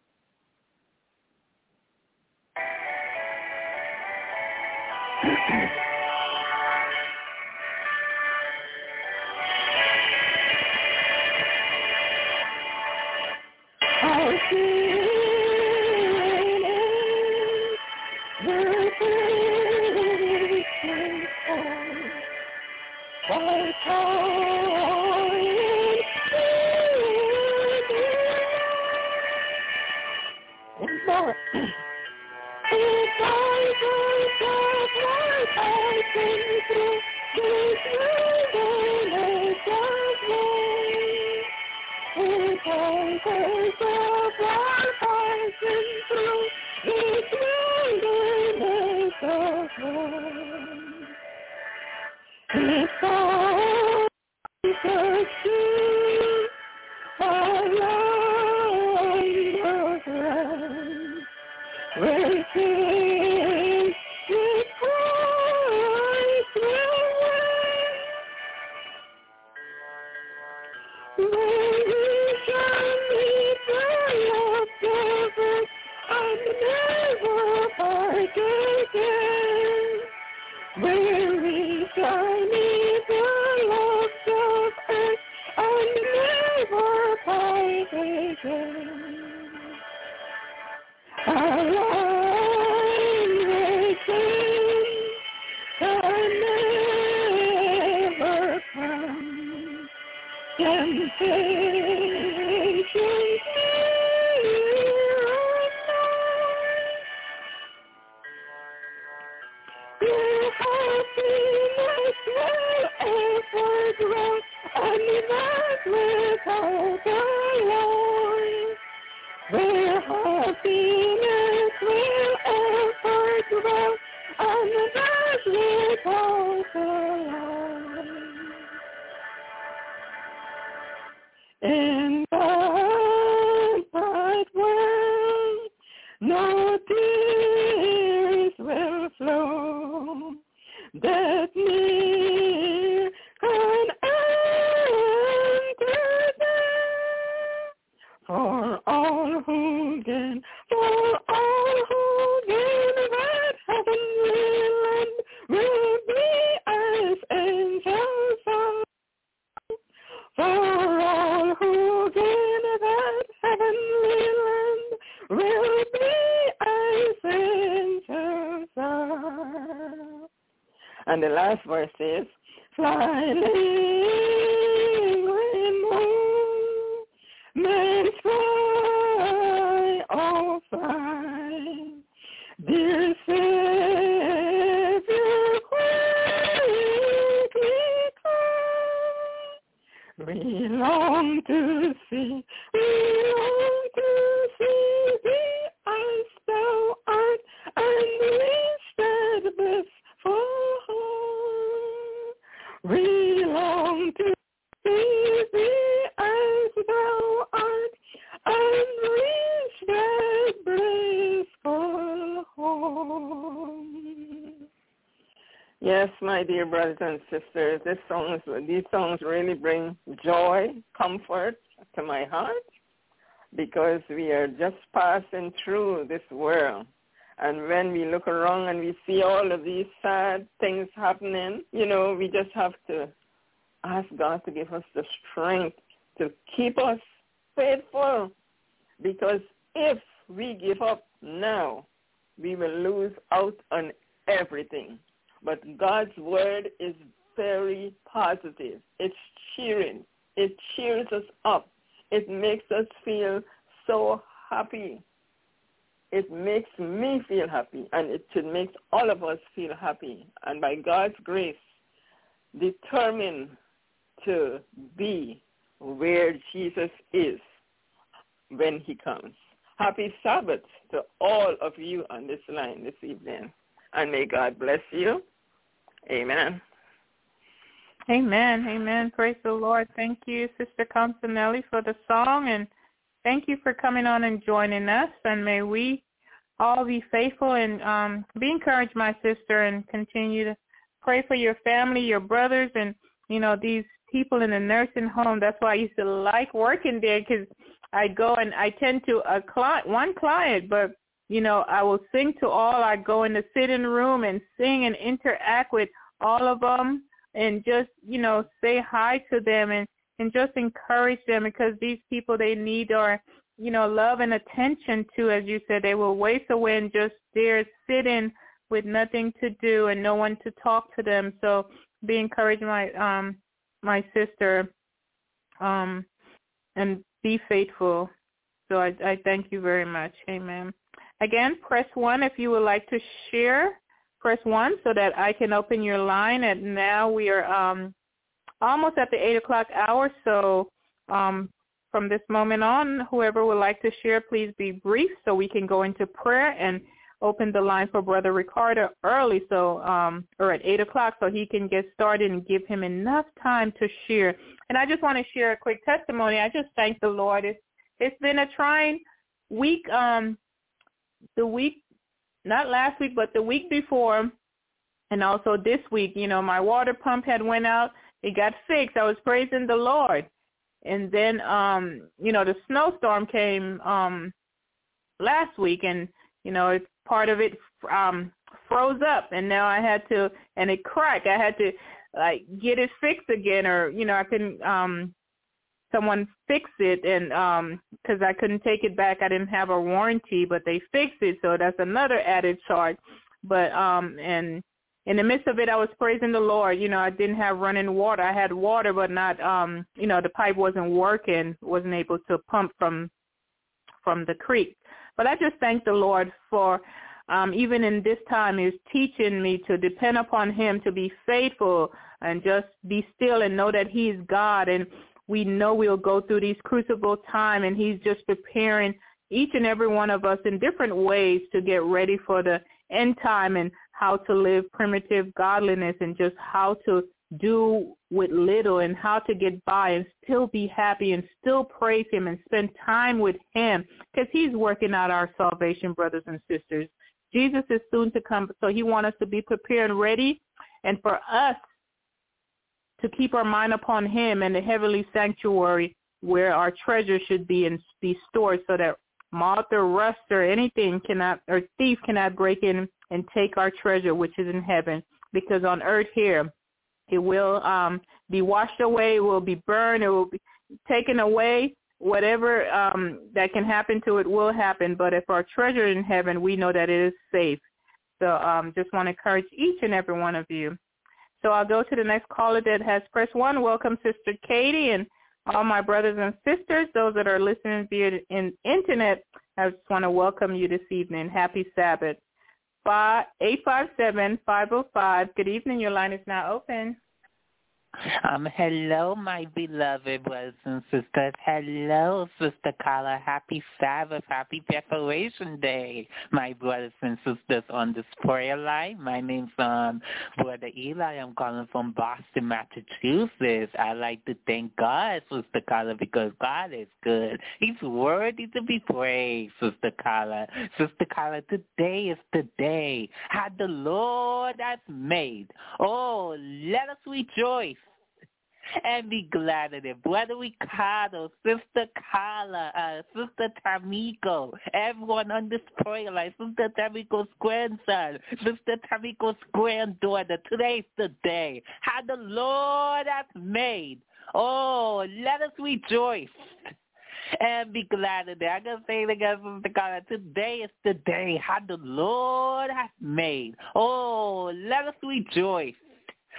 How she in the bright world, no tears will flow, that near can enter there. For all who gain, for all who gain that heavenly land will be as angels are. For all who gain that heavenly land will be as angels are. And the last verse is, flying in home, men fly, all fly, dear Savior, quickly come. We long to see, we long to see thee as thou art, and reach that blissful home. We long to see thee as thou art, and reach that blissful home. Yes, my dear brothers and sisters, this songs, these songs really bring joy, comfort to my heart, because we are just passing through this world. And when we look around and we see all of these sad things happening, you know, we just have to ask God to give us the strength to keep us faithful, because if we give up now, we will lose out on everything. But God's word is very positive. It's cheering. It cheers us up. It makes us feel so happy. It makes me feel happy, and it should make all of us feel happy. And by God's grace, determined to be where Jesus is when he comes. Happy Sabbath to all of you on this line this evening. and may God bless you. Amen. Amen. Amen. Praise the Lord. Thank you, Sister Constanelli, for the song, and thank you for coming on and joining us. And may we all be faithful and um, be encouraged, my sister, and continue to pray for your family, your brothers, and, you know, these people in the nursing home. That's why I used to like working there, because I go and I tend to a client, one client, but, you know, I will sing to all. I go in the sitting room and sing and interact with all of them and just, you know, say hi to them and, and just encourage them, because these people, they need our, you know, love and attention too. As you said, they will waste away and just there sitting with nothing to do and no one to talk to them. So be encouraged, my um my sister, um, and be faithful. So I, I thank you very much. Amen. Again, press one if you would like to share. Press one so that I can open your line. And now we are um, almost at the eight o'clock hour. So um, from this moment on, whoever would like to share, please be brief so we can go into prayer and open the line for Brother Ricardo early, so um, or at eight o'clock, so he can get started and give him enough time to share. And I just want to share a quick testimony. I just thank the Lord. It's, it's been a trying week. Um, the week, not last week, but the week before, and also this week, you know, my water pump had went out. It got fixed. I was praising the Lord. And then, um, you know, the snowstorm came um, last week, and, you know, it's part of it um, froze up, and now I had to, and it cracked. I had to, like, get it fixed again, or, you know, I couldn't, um, someone fix it, and um, because I couldn't take it back. I didn't have a warranty, but they fixed it, so that's another added charge. But, um, and in the midst of it, I was praising the Lord. You know, I didn't have running water. I had water, but not, um, you know, the pipe wasn't working, wasn't able to pump from from the creek. But I just thank the Lord for, um, even in this time, He was teaching me to depend upon Him, to be faithful and just be still and know that He is God. And we know we'll go through these crucible time, and He's just preparing each and every one of us in different ways to get ready for the end time, and how to live primitive godliness, and just how to do with little, and how to get by and still be happy and still praise Him and spend time with Him, because He's working out our salvation, brothers and sisters. Jesus is soon to come, so He wants us to be prepared and ready, and for us to keep our mind upon Him and the heavenly sanctuary where our treasure should be and be stored, so that moth or rust or anything cannot, or thief cannot break in and take our treasure, which is in heaven. Because on earth here, it will um, be washed away, it will be burned, it will be taken away. Whatever um, that can happen to it will happen. But if our treasure is in heaven, we know that it is safe. So um, just want to encourage each and every one of you. So I'll go to the next caller that has pressed one. Welcome, Sister Katie, and all my brothers and sisters, those that are listening via the internet. I just want to welcome you this evening. Happy Sabbath. eight five seven, five oh five. Good evening. Your line is now open. Um, hello, my beloved brothers and sisters. Hello, Sister Carla. Happy Sabbath. Happy Preparation Day, my brothers and sisters on this prayer line. My name's um, Brother Eli. I'm calling from Boston, Massachusetts. I like to thank God, Sister Carla, because God is good. He's worthy to be praised, Sister Carla. Sister Carla, today is the day how the Lord has made. Oh, let us rejoice and be glad in it. Brother Ricardo, Sister Carla, uh, Sister Tamiko, everyone on this prayer line, Sister Tamiko's grandson, Sister Tamiko's granddaughter, today's the day how the Lord has made. Oh, let us rejoice and be glad in it. I'm going to say it again, Sister Carla. Today is the day how the Lord has made. Oh, let us rejoice.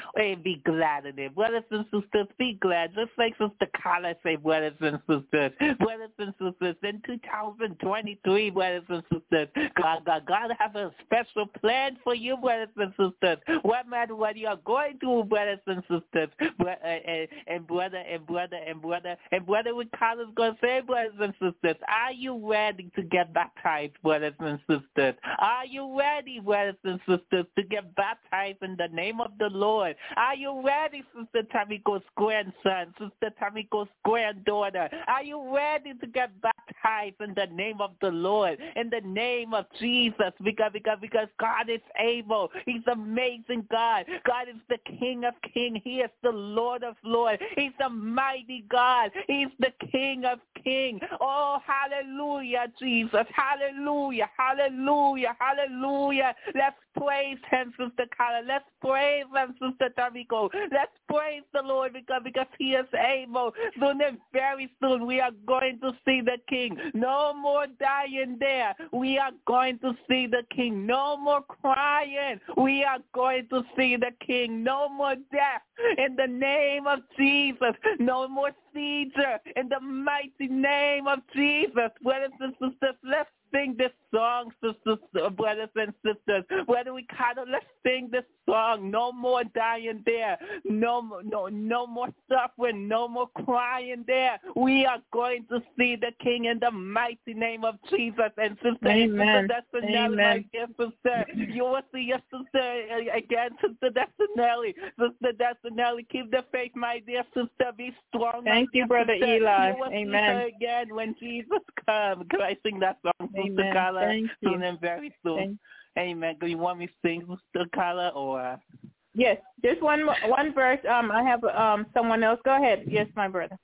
and be glad in it. Brothers and sisters, be glad. Just like Sister Carla say, brothers and sisters. Brothers and sisters, in two thousand twenty-three, brothers and sisters, God, God, God have a special plan for you, brothers and sisters. What matter what you are going through, brothers and sisters, and, and brother and brother and brother and brother Ricardo is going to say, brothers and sisters, are you ready to get baptized, brothers and sisters? Are you ready, brothers and sisters, to get baptized in the name of the Lord? Are you ready, Sister Tamiko's grandson, Sister Tamiko's granddaughter? Are you ready to get baptized in the name of the Lord, in the name of Jesus? Because, because, because God is able. He's amazing God. God is the King of kings. He is the Lord of lords. He's the mighty God. He's the King of kings. Oh, hallelujah, Jesus. Hallelujah, hallelujah, hallelujah. Let's praise him, Sister Carla. Let's praise him, Sister Tamiko. Let's praise the Lord because, because he is able. Soon and very soon we are going to see the King. No more dying there. We are going to see the King. No more crying. We are going to see the King. No more death in the name of Jesus. No more seizure in the mighty name of Jesus. Brothers and sisters, let's sing this song, sisters, brothers and sisters. Whether we kind of let's sing this song. No more dying there. No, no, no more suffering. No more crying there. We are going to see the King in the mighty name of Jesus. And sister, Amen. Sister Nelly, my dear sister, you will see your sister again, Sister Nelly. Sister Nelly, keep the faith, my dear sister. Be strong. Thank you, Brother sister. Eli. You will Amen. see her again when Jesus comes. Can I sing that song, Sister Amen. Carla? Thank you. Soon and very soon. Thank Amen. Do you want me to sing, Sister Carla, or? Yes, just one one verse. Um, I have um someone else. Go ahead. Yes, my brother.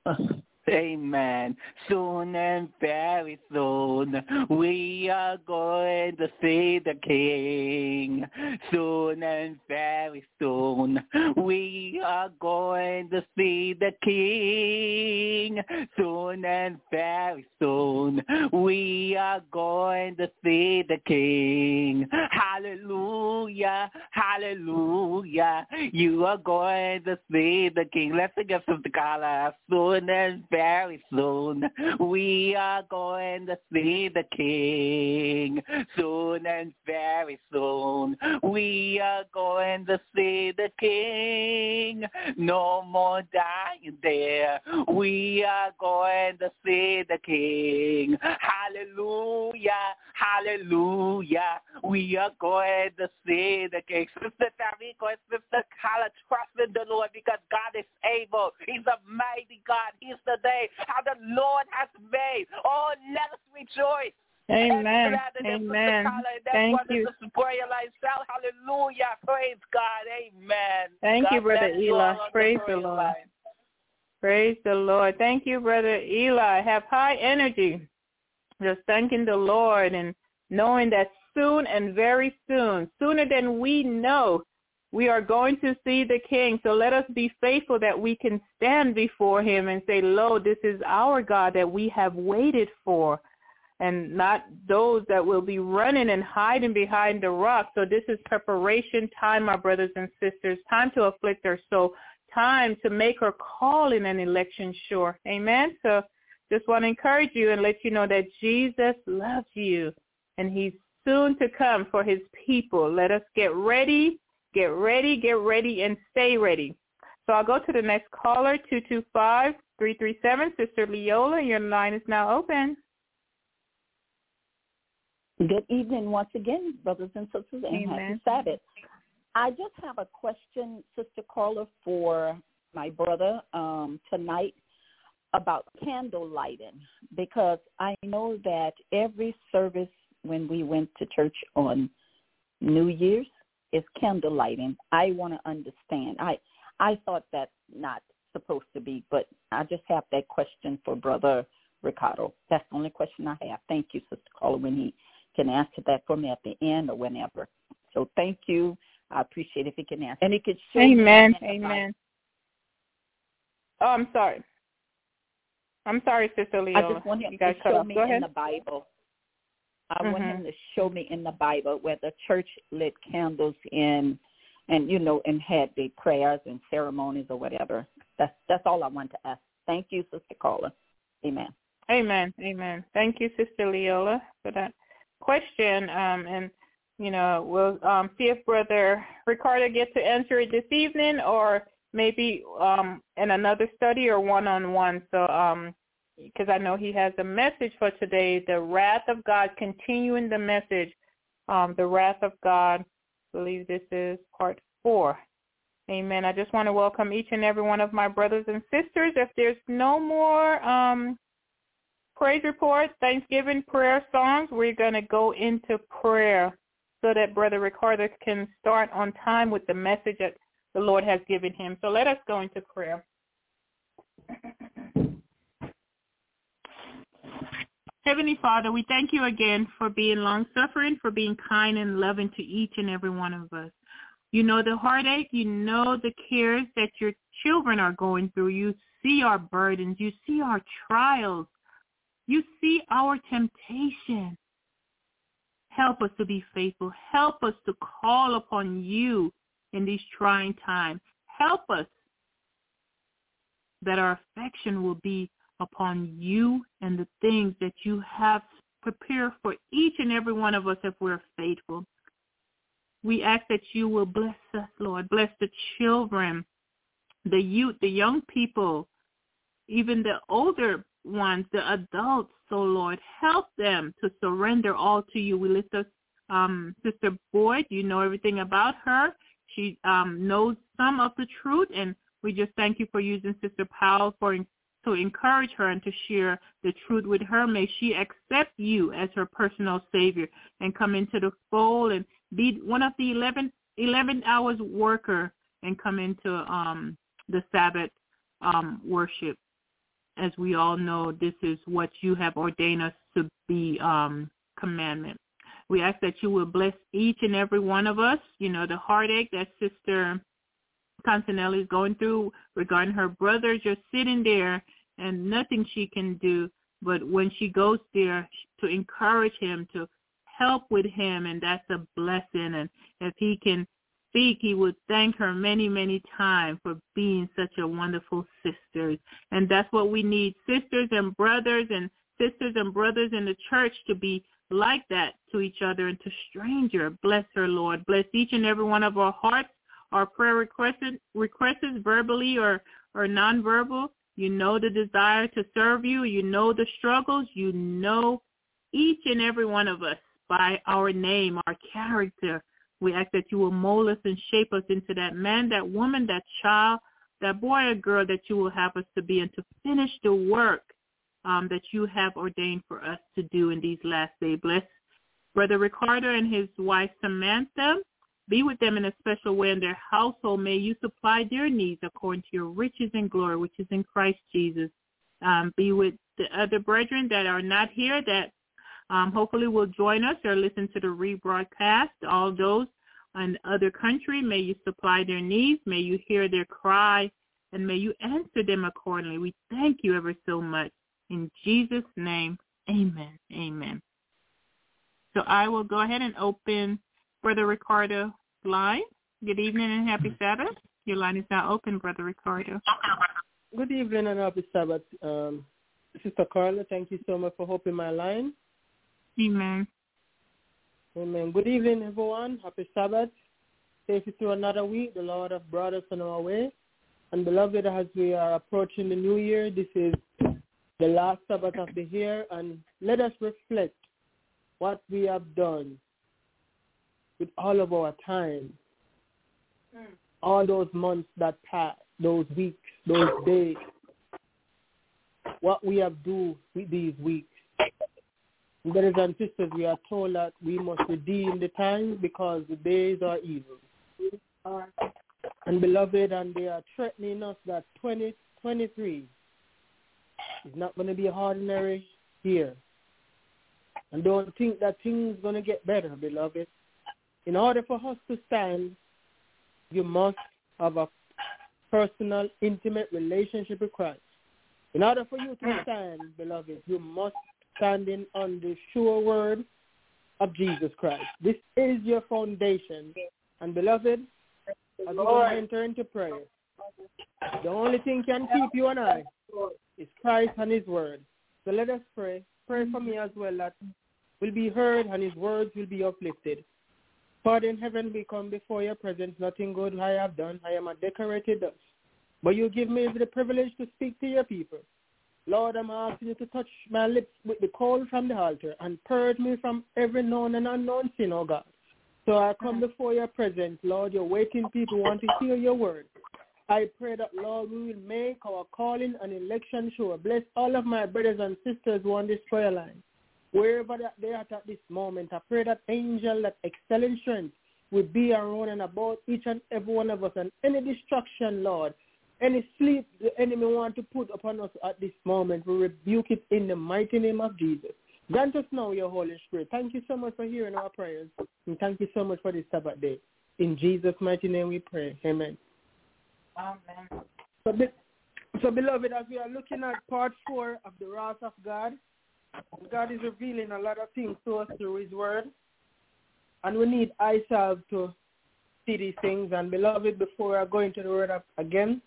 Amen. Soon and very soon we are going to see the King. Soon and very soon we are going to see the King. Soon and very soon we are going to see the King. Hallelujah, hallelujah. You are going to see the King. Let's sing it from the color. Soon and very soon we are going to see the King. Soon and very soon we are going to see the King. No more dying there. We are going to see the King. Hallelujah, hallelujah. We are going to see the King. Sister Tamiko and Sister Carla, trust in the Lord because God is able. He's a mighty God. He's the day how the Lord has made. Oh, let us rejoice. Amen. Amen. Thank you. Hallelujah. Praise God. Amen. Thank God you, Brother Eli. Praise the Lord. Line. Praise the Lord. Thank you, Brother Eli. Have high energy. Just thanking the Lord and knowing that soon and very soon, sooner than we know, we are going to see the King. So let us be faithful that we can stand before him and say, lo, this is our God that we have waited for, and not those that will be running and hiding behind the rock. So this is preparation time, my brothers and sisters, time to afflict our soul, time to make our calling and election sure. Amen. So just want to encourage you and let you know that Jesus loves you, and he's soon to come for his people. Let us get ready. Get ready, get ready, and stay ready. So I'll go to the next caller, two two five, three three seven. Sister Leola, your line is now open. Good evening once again, brothers and sisters, and Amen. happy Sabbath. I just have a question, Sister Carla, for my brother um, tonight about candle lighting, because I know that every service when we went to church on New Year's, is candle lighting. I want to understand. I I thought that's not supposed to be, but I just have that question for Brother Ricardo. That's the only question I have. Thank you, Sister Carla, when he can answer that for me at the end or whenever. So thank you. I appreciate if he can answer. And he could show Amen. me. Amen. Oh, I'm sorry. I'm sorry, Sister Leola. I just want him you to show me Go in ahead. the Bible. I mm-hmm. want him to show me in the Bible where the church lit candles in and you know, and had the prayers and ceremonies or whatever. That's that's all I want to ask. Thank you, Sister Carla. Amen. Amen. Amen. Thank you, Sister Leola, for that question. Um, and you know, we'll um, see if Brother Ricardo gets to answer it this evening, or maybe um, in another study or one-on-one. So, um, because I know he has a message for today, the wrath of God, continuing the message, um, the wrath of God. I believe this is part four. Amen. I just want to welcome each and every one of my brothers and sisters. If there's no more um, praise reports, Thanksgiving prayer songs, we're going to go into prayer so that Brother Ricardo can start on time with the message that the Lord has given him. So let us go into prayer. Heavenly Father, we thank you again for being long-suffering, for being kind and loving to each and every one of us. You know the heartache, you know the cares that your children are going through. You see our burdens, you see our trials, you see our temptation. Help us to be faithful. Help us to call upon you in these trying times. Help us that our affection will be upon you and the things that you have prepared for each and every one of us if we're faithful. We ask that you will bless us, Lord. Bless the children, the youth, the young people, even the older ones, the adults. So, Lord, help them to surrender all to you. We lift us, um, Sister Boyd. You know everything about her. She um, knows some of the truth, and we just thank you for using Sister Powell for to encourage her and to share the truth with her. May she accept you as her personal Savior and come into the fold and be one of the eleven, eleven hours worker and come into um, the Sabbath um, worship. As we all know, this is what you have ordained us to be um, commandment. We ask that you will bless each and every one of us. You know, the heartache that Sister Constanelli is going through regarding her brother just sitting there and nothing she can do. But when she goes there to encourage him, to help with him, and that's a blessing. And if he can speak, he would thank her many, many times for being such a wonderful sister. And that's what we need, sisters and brothers and sisters and brothers in the church to be like that to each other and to stranger. Bless her, Lord. Bless each and every one of our hearts, our prayer requests, requests verbally or, or nonverbal. You know the desire to serve you. You know the struggles. You know each and every one of us by our name, our character. We ask that you will mold us and shape us into that man, that woman, that child, that boy or girl that you will have us to be, and to finish the work um, that you have ordained for us to do in these last days. Bless Brother Ricardo and his wife Samantha. Be with them in a special way in their household. May you supply their needs according to your riches and glory, which is in Christ Jesus. Um, be with the other brethren that are not here, that um, hopefully will join us or listen to the rebroadcast. All those in other country, may you supply their needs. May you hear their cry, and may you answer them accordingly. We thank you ever so much. In Jesus' name, amen. Amen. So I will go ahead and open Brother Ricardo line. Good evening and happy Sabbath. Your line is now open, Brother Ricardo. Good evening and happy Sabbath. Um, Sister Carla, thank you so much for opening my line. Amen. Amen. Good evening, everyone. Happy Sabbath. Take you through another week. The Lord has brought us on our way. And beloved, as we are approaching the new year, this is the last Sabbath of the year, and let us reflect what we have done with all of our time, mm. all those months that passed, those weeks, those days, what we have done with these weeks. Brothers and sisters, we are told that we must redeem the time because the days are evil. And beloved, and they are threatening us that twenty twenty-three is not going to be an ordinary year. And don't think that things are going to get better, beloved. In order for us to stand, you must have a personal, intimate relationship with Christ. In order for you to stand, beloved, you must stand in on the sure word of Jesus Christ. This is your foundation. And beloved, as we're going to enter into prayer. The only thing can keep you and I is Christ and his word. So let us pray. Pray for me as well that will be heard and his words will be uplifted. Father in heaven, we come before your presence. Nothing good I have done. I am a decorated dust. But you give me the privilege to speak to your people. Lord, I'm asking you to touch my lips with the coal from the altar and purge me from every known and unknown sin, oh God. So I come before your presence, Lord. Your waiting people want to hear your word. I pray that, Lord, we will make our calling and election sure. Bless all of my brothers and sisters who are on this prayer line. Wherever they are at this moment, I pray that angel, that excelling strength, will be around and about each and every one of us. And any distraction, Lord, any sleep the enemy want to put upon us at this moment, we rebuke it in the mighty name of Jesus. Grant us now your Holy Spirit. Thank you so much for hearing our prayers. And thank you so much for this Sabbath day. In Jesus' mighty name we pray. Amen. Amen. So, so beloved, as we are looking at part four of the wrath of God, God is revealing a lot of things to us through his word. And we need ourselves to see these things. And beloved, before I go into the word of, again,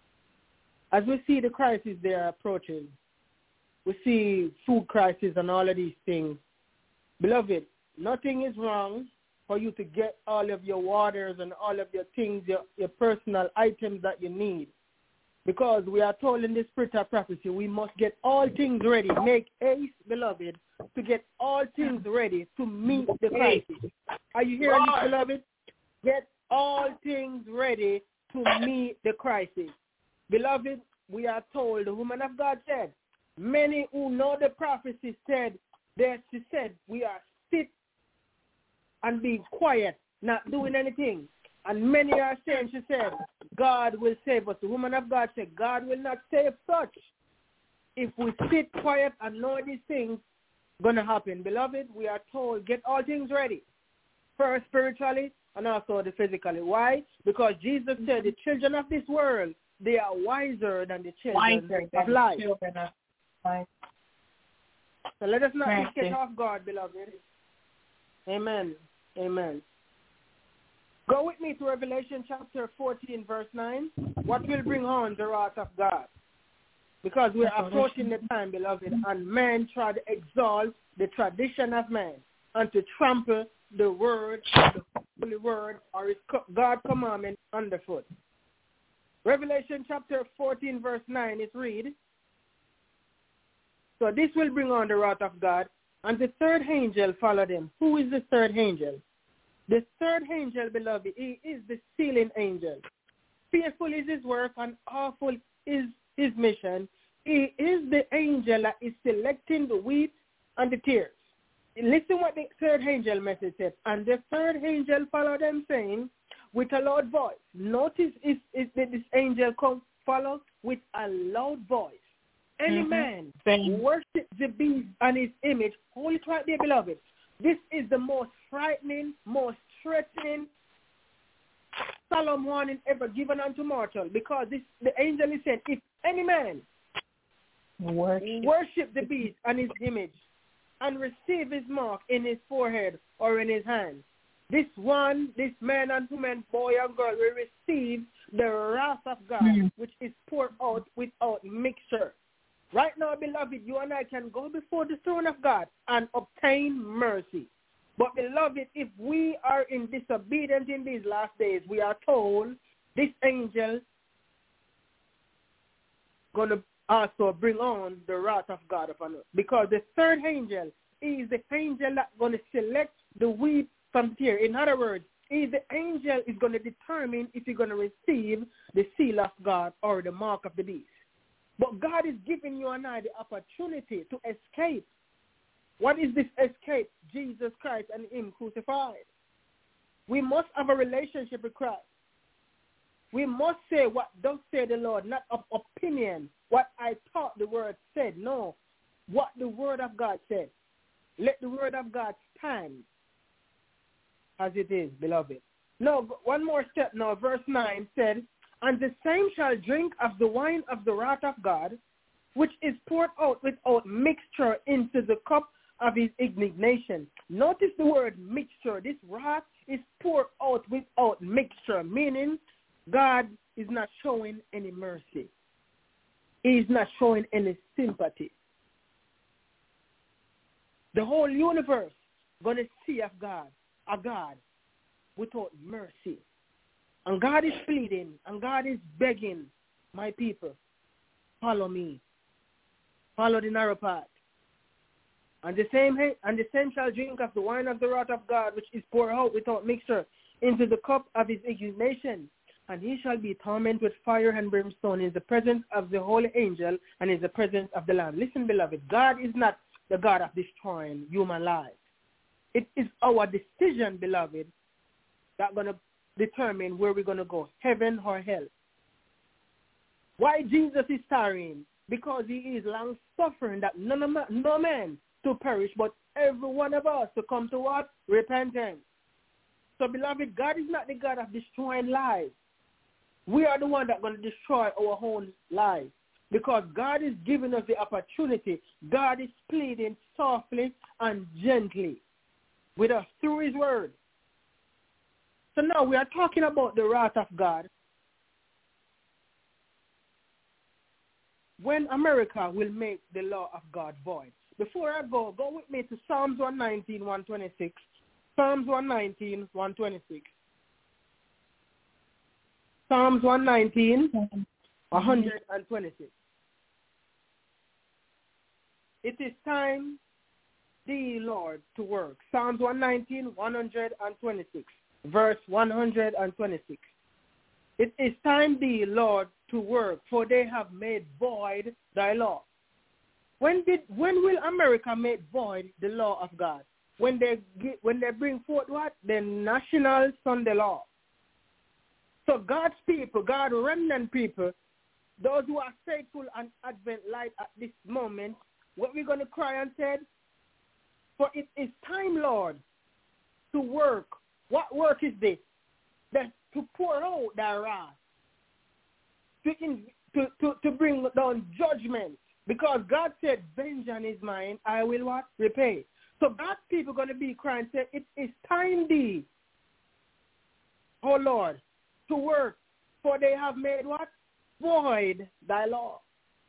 as we see the crisis they are approaching, we see food crisis and all of these things. Beloved, nothing is wrong for you to get all of your waters and all of your things, your, your personal items that you need. Because we are told in the spirit of prophecy, we must get all things ready. Make haste, beloved, to get all things ready to meet the crisis. Are you hearing this, beloved? Get all things ready to meet the crisis. Beloved, we are told, the woman of God said, many who know the prophecy said, that she said, we are sit and being quiet, not doing anything. And many are saying, she said, God will save us. The woman of God said, God will not save such if we sit quiet and know these things going to happen. Beloved, we are told, get all things ready, first spiritually and also the physically. Why? Because Jesus said the children of this world, they are wiser than the children wiser of light. So let us not right. get off guard, beloved. Amen. Amen. Go with me to Revelation chapter fourteen, verse nine. What will bring on the wrath of God? Because we're approaching the time, beloved, and man try to exalt the tradition of man and to trample the word, the holy word, or his God commandment underfoot. Revelation chapter fourteen, verse nine, it reads, so this will bring on the wrath of God, and the third angel followed him. Who is the third angel? The third angel, beloved, he is the sealing angel. Fearful is his work and awful is his mission. He is the angel that is selecting the wheat and the tares. Listen what the third angel message says. And the third angel followed them, saying, with a loud voice. Notice is, is that this angel come follow with a loud voice. Any mm-hmm. man Same. worship the beast and his image. Hold it right there, beloved. This is the most frightening, most threatening, solemn warning ever given unto mortal. Because this, the angel is saying, if any man worship. worship the beast and his image and receive his mark in his forehead or in his hand, this one, this man and woman, boy and girl, will receive the wrath of God, mm. which is poured out without mixture. Right now, beloved, you and I can go before the throne of God and obtain mercy. But, beloved, if we are in disobedience in these last days, we are told this angel going to also bring on the wrath of God upon us. Because the third angel is the angel that's going to select the wheat from here. In other words, is the angel is going to determine if you're going to receive the seal of God or the mark of the beast. But God is giving you and I the opportunity to escape. What is this escape? Jesus Christ and him crucified. We must have a relationship with Christ. We must say what does say the Lord, not of opinion, what I thought the word said. No, what the word of God said. Let the word of God stand as it is, beloved. No, one more step now. Verse nine said, and the same shall drink of the wine of the wrath of God, which is poured out without mixture into the cup of his indignation. Notice the word mixture. This wrath is poured out without mixture. mixture, meaning God is not showing any mercy. He is not showing any sympathy. The whole universe going to see of God, a God without mercy. And God is pleading, and God is begging, my people, follow me. Follow the narrow path. And the same and the same shall drink of the wine of the wrath of God, which is poured out without mixture into the cup of his indignation. And he shall be tormented with fire and brimstone in the presence of the holy angel and in the presence of the Lamb. Listen, beloved, God is not the God of destroying human lives. It is our decision, beloved, that's going to determine where we're going to go, heaven or hell. Why Jesus is tarrying? Because he is long-suffering, that none of man, no man to perish, but every one of us to come to what? Repentance. So, beloved, God is not the God of destroying lives. We are the one that's going to destroy our own lives because God is giving us the opportunity. God is pleading softly and gently with us through his word. So now we are talking about the wrath of God. When America will make the law of God void. Before I go, go with me to Psalms one nineteen, one twenty-six. Psalms one nineteen, one twenty-six. Psalms one nineteen, one twenty-six. It is time, thee, Lord, to work. Psalms one nineteen, one twenty-six. Verse one twenty-six. It is time, thee, Lord, to work, for they have made void thy law. When did when will America make void the law of God? When they get, when they bring forth what? The National Sunday Law. So God's people, God's remnant people, those who are faithful and Advent light at this moment, what we're going to cry and say, for it is time, Lord, to work. What work is this? That to pour out thy wrath, to, to, to, to bring down judgment. Because God said, vengeance is mine, I will what? Repay. So God's people are going to be crying and say, it is time thee, oh Lord, to work, for they have made what? Void thy law.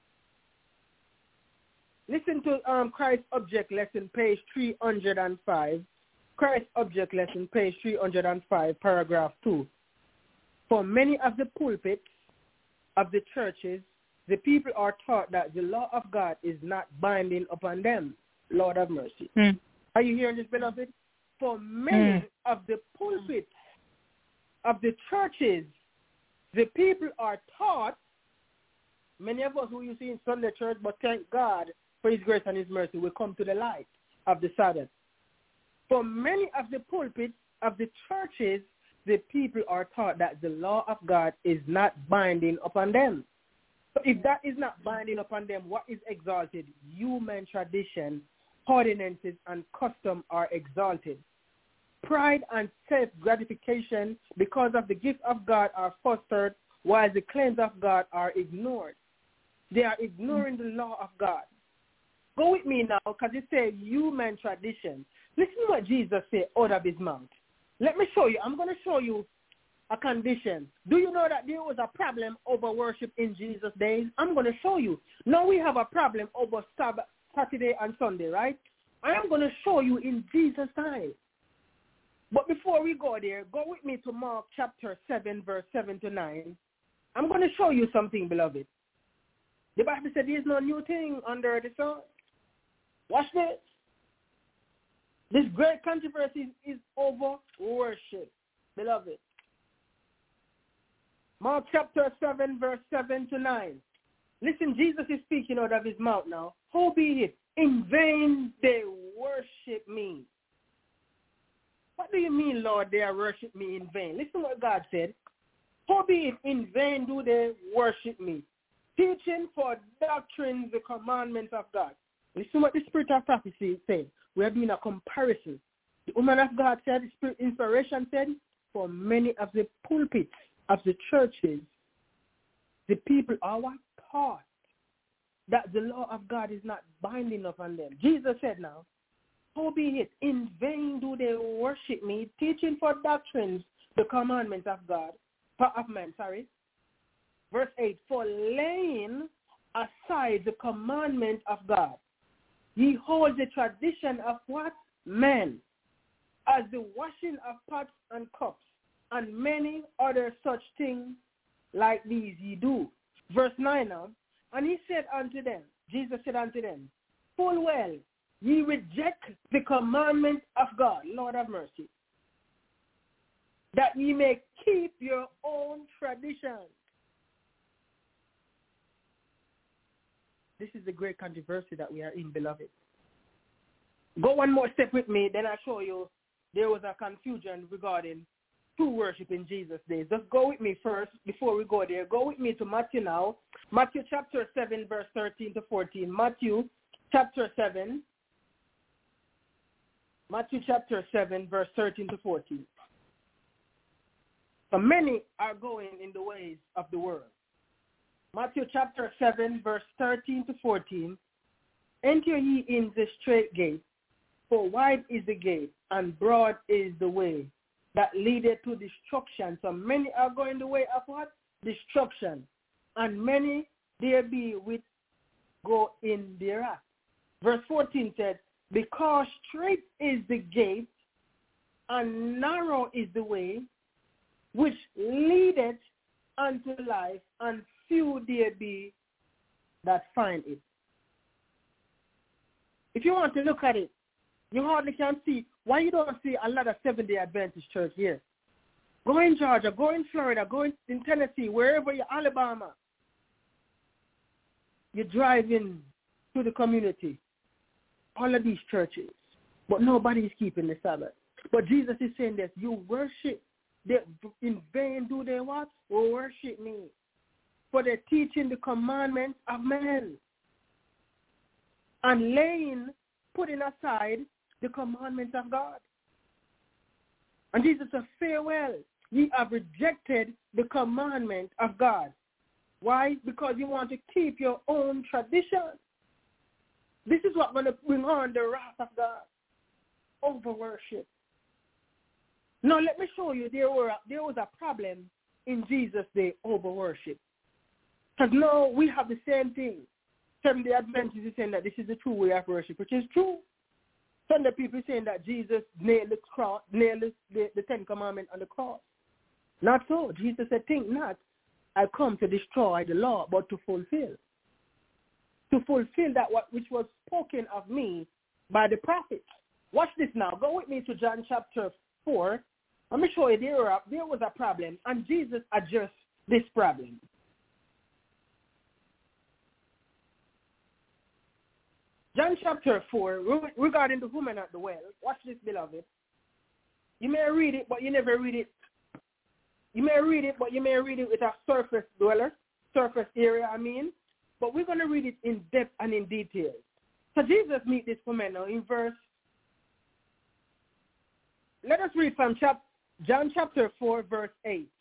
Listen to um, Christ's Object Lesson, page three hundred five. Christ's Object Lesson, page three hundred five, paragraph two. For many of the pulpits of the churches, the people are taught that the law of God is not binding upon them. Lord have mercy. Mm. Are you hearing this, beloved? For many mm. of the pulpits of the churches, the people are taught, many of us who you see in Sunday church, but thank God for his grace and his mercy, will come to the light of the Sabbath. For many of the pulpits of the churches, the people are taught that the law of God is not binding upon them. So if that is not binding upon them, what is exalted? Human tradition, ordinances, and custom are exalted. Pride and self-gratification because of the gift of God are fostered, while the claims of God are ignored. They are ignoring the law of God. Go with me now, because it says human tradition. Listen to what Jesus said out of his mouth. Let me show you. I'm going to show you a condition. Do you know that there was a problem over worship in Jesus' days? I'm going to show you. Now we have a problem over Sabbath, Saturday and Sunday, right? I am going to show you in Jesus' time. But before we go there, go with me to Mark chapter seven, verse seven to nine. I'm going to show you something, beloved. The Bible said there is no new thing under the sun. Watch this. This great controversy is over worship, beloved. Mark chapter seven, verse seven to nine. Listen, Jesus is speaking out of his mouth now. Howbeit, in vain they worship me. What do you mean, Lord, they are worship me in vain? Listen what God said. Howbeit, in vain do they worship me, teaching for doctrines the commandments of God. Listen what the Spirit of Prophecy said. We are doing a comparison. The woman of God said, the Spirit inspiration said, for many of the pulpits of the churches, the people are what? Taught that the law of God is not binding upon them. Jesus said now, howbeit, in vain do they worship me, teaching for doctrines the commandments of God, of man, sorry. Verse eight, for laying aside the commandment of God, ye hold the tradition of what? Men, as the washing of pots and cups, and many other such things like these ye do. Verse nine now, and he said unto them, Jesus said unto them, full well, ye reject the commandment of God, Lord have mercy, that ye may keep your own tradition. This is the great controversy that we are in, beloved. Go one more step with me, then I'll show you there was a confusion regarding true worship in Jesus' days. Just go with me first before we go there. Go with me to Matthew now. Matthew chapter seven, verse thirteen to fourteen. Matthew chapter seven. Matthew chapter seven, verse thirteen to fourteen. So many are going in the ways of the world. Matthew chapter seven, verse thirteen to fourteen. Enter ye in the straight gate, for wide is the gate, and broad is the way that leadeth to destruction. So many are going the way of what? Destruction. And many there be which go in thereat. Verse fourteen said, because straight is the gate, and narrow is the way, which leadeth unto life, and few there be that find it. If you want to look at it, you hardly can see why you don't see a lot of Seventh-day Adventist church here. Go in Georgia, go in Florida, go in, in Tennessee, wherever you're, Alabama. You drive in to the community, all of these churches, but nobody is keeping the Sabbath. But Jesus is saying that you worship, they, in vain do they what? Worship me. For they're teaching the commandments of men and laying, putting aside the commandments of God. And Jesus said, farewell, ye have rejected the commandment of God. Why? Because you want to keep your own tradition. This is what's going to bring on the wrath of God over worship. Now let me show you there were there was a problem in Jesus' day over worship. Because now we have the same thing. Seventh-day Adventists is saying that this is the true way of worship, which is true. Some of the people saying that Jesus nailed the cross, nailed the, the Ten Commandments on the cross. Not so. Jesus said, think not, I come to destroy the law, but to fulfill. To fulfill that what which was spoken of me by the prophets. Watch this now. Go with me to John chapter four. Let me show you there, were, there was a problem, and Jesus addressed this problem. John chapter four, regarding the woman at the well. Watch this, beloved. You may read it, but you never read it. You may read it, but you may read it with a surface dweller, surface area, I mean. But we're going to read it in depth and in detail. So Jesus meet this woman now in verse. Let us read from chap, John chapter four, verse eight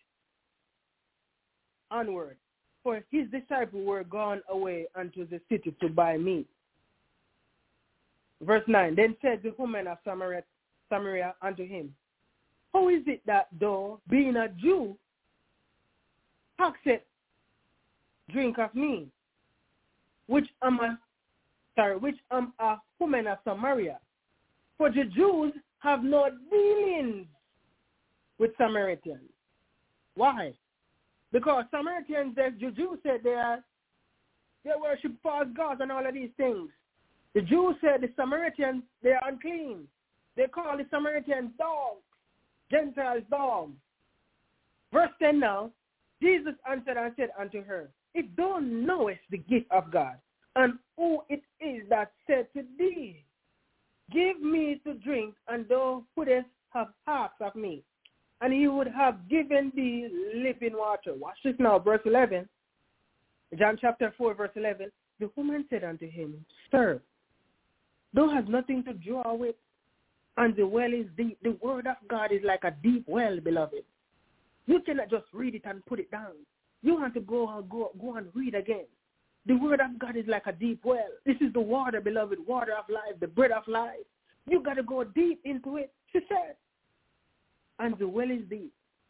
onward. For his disciples were gone away unto the city to buy meat. Verse nine, then said the woman of Samaria, Samaria unto him, how is it that thou, being a Jew, askest drink of me, which am a sorry, which am a woman of Samaria? For the Jews have no dealings with Samaritans. Why? Because Samaritans, the Jews said they are they worship false gods and all of these things. The Jews said the Samaritans, they are unclean. They call the Samaritans dogs, Gentiles dogs. Verse ten now, Jesus answered and said unto her, if thou knowest the gift of God, and who it is that said to thee, give me to drink, and thou wouldest have half of me, and he would have given thee living water. Watch this now, verse eleven. John chapter four, verse eleven. The woman said unto him, Sir, thou hast nothing to draw with, and the well is deep. The word of God is like a deep well, beloved. You cannot just read it and put it down. You want to go and go, go and read again. The word of God is like a deep well. This is the water, beloved, water of life, the bread of life. You got to go deep into it, she said. And the well is deep.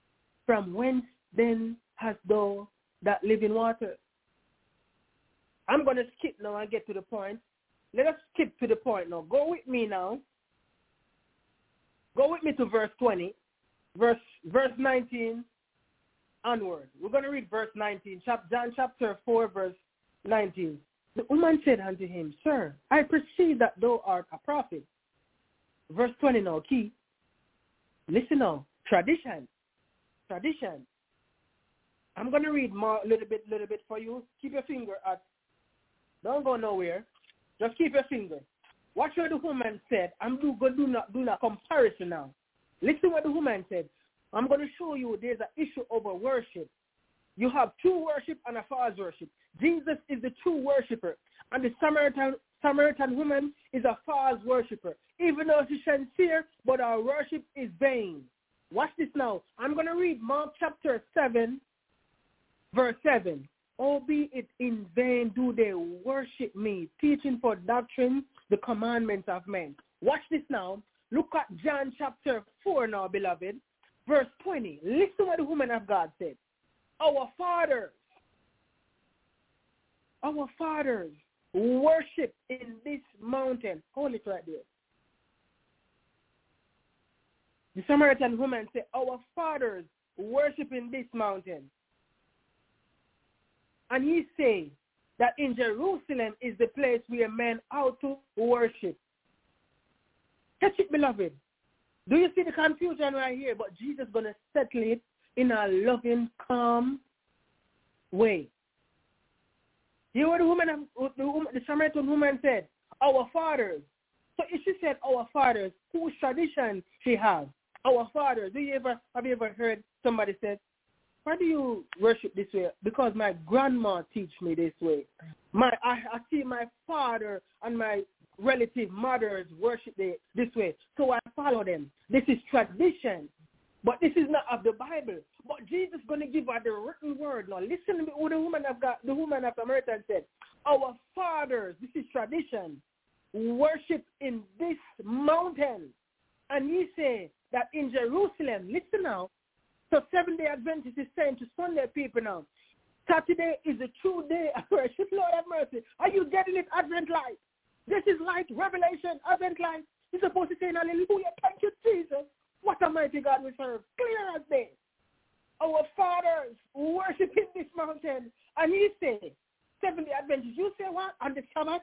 from whence then hast thou that living water? I'm going to skip now and get to the point. Let us skip to the point now. Go with me now. Go with me to verse twenty, verse verse nineteen onward. We're going to read verse nineteen, John chapter four, verse nineteen. The woman said unto him, Sir, I perceive that thou art a prophet. Verse twenty now, key. Listen now. Tradition. Tradition. I'm going to read more, a little bit, little bit for you. Keep your finger at, don't go nowhere. Just keep your finger. Watch what the woman said. I'm do, going to do not do a comparison now. Listen what the woman said. I'm going to show you there's an issue over worship. You have true worship and a false worship. Jesus is the true worshiper, and the Samaritan Samaritan woman is a false worshiper. Even though she's sincere, but our worship is vain. Watch this now. I'm going to read Mark chapter seven, verse seven. Albeit in vain do they worship me, teaching for doctrine the commandments of men. Watch this now. Look at John chapter four now, beloved. Verse twenty. Listen what the woman of God said. Our fathers, our fathers worship in this mountain. Hold it right there. The Samaritan woman said, our fathers worship in this mountain. And he said that in Jerusalem is the place where men ought to worship. Catch it, beloved. Do you see the confusion right here? But Jesus is going to settle it in a loving, calm way. You know what the woman, the, woman, the Samaritan woman said? Our fathers. So if she said our fathers, whose tradition she has? Our fathers. Do you ever have you ever heard somebody say, why do you worship this way? Because my grandma teach me this way. My I, I see my father and my relative mothers worship this way, so I follow them. This is tradition, but this is not of the Bible. But Jesus is going to give her the written word. Now listen to what the woman of God, the woman of Samaritan said. Our fathers, this is tradition, worship in this mountain. And he said that in Jerusalem, listen now, so Seventh-day Adventist is saying to Sunday people now, Saturday is a true day of worship. Lord have mercy. Are you getting it, Advent light? This is light, revelation, Advent light. You're supposed to say, hallelujah, thank you, Jesus. What a mighty God we serve. Clear as day. Our fathers worship in this mountain. And he said, Seventh-day Adventist, you say what? On the Sabbath?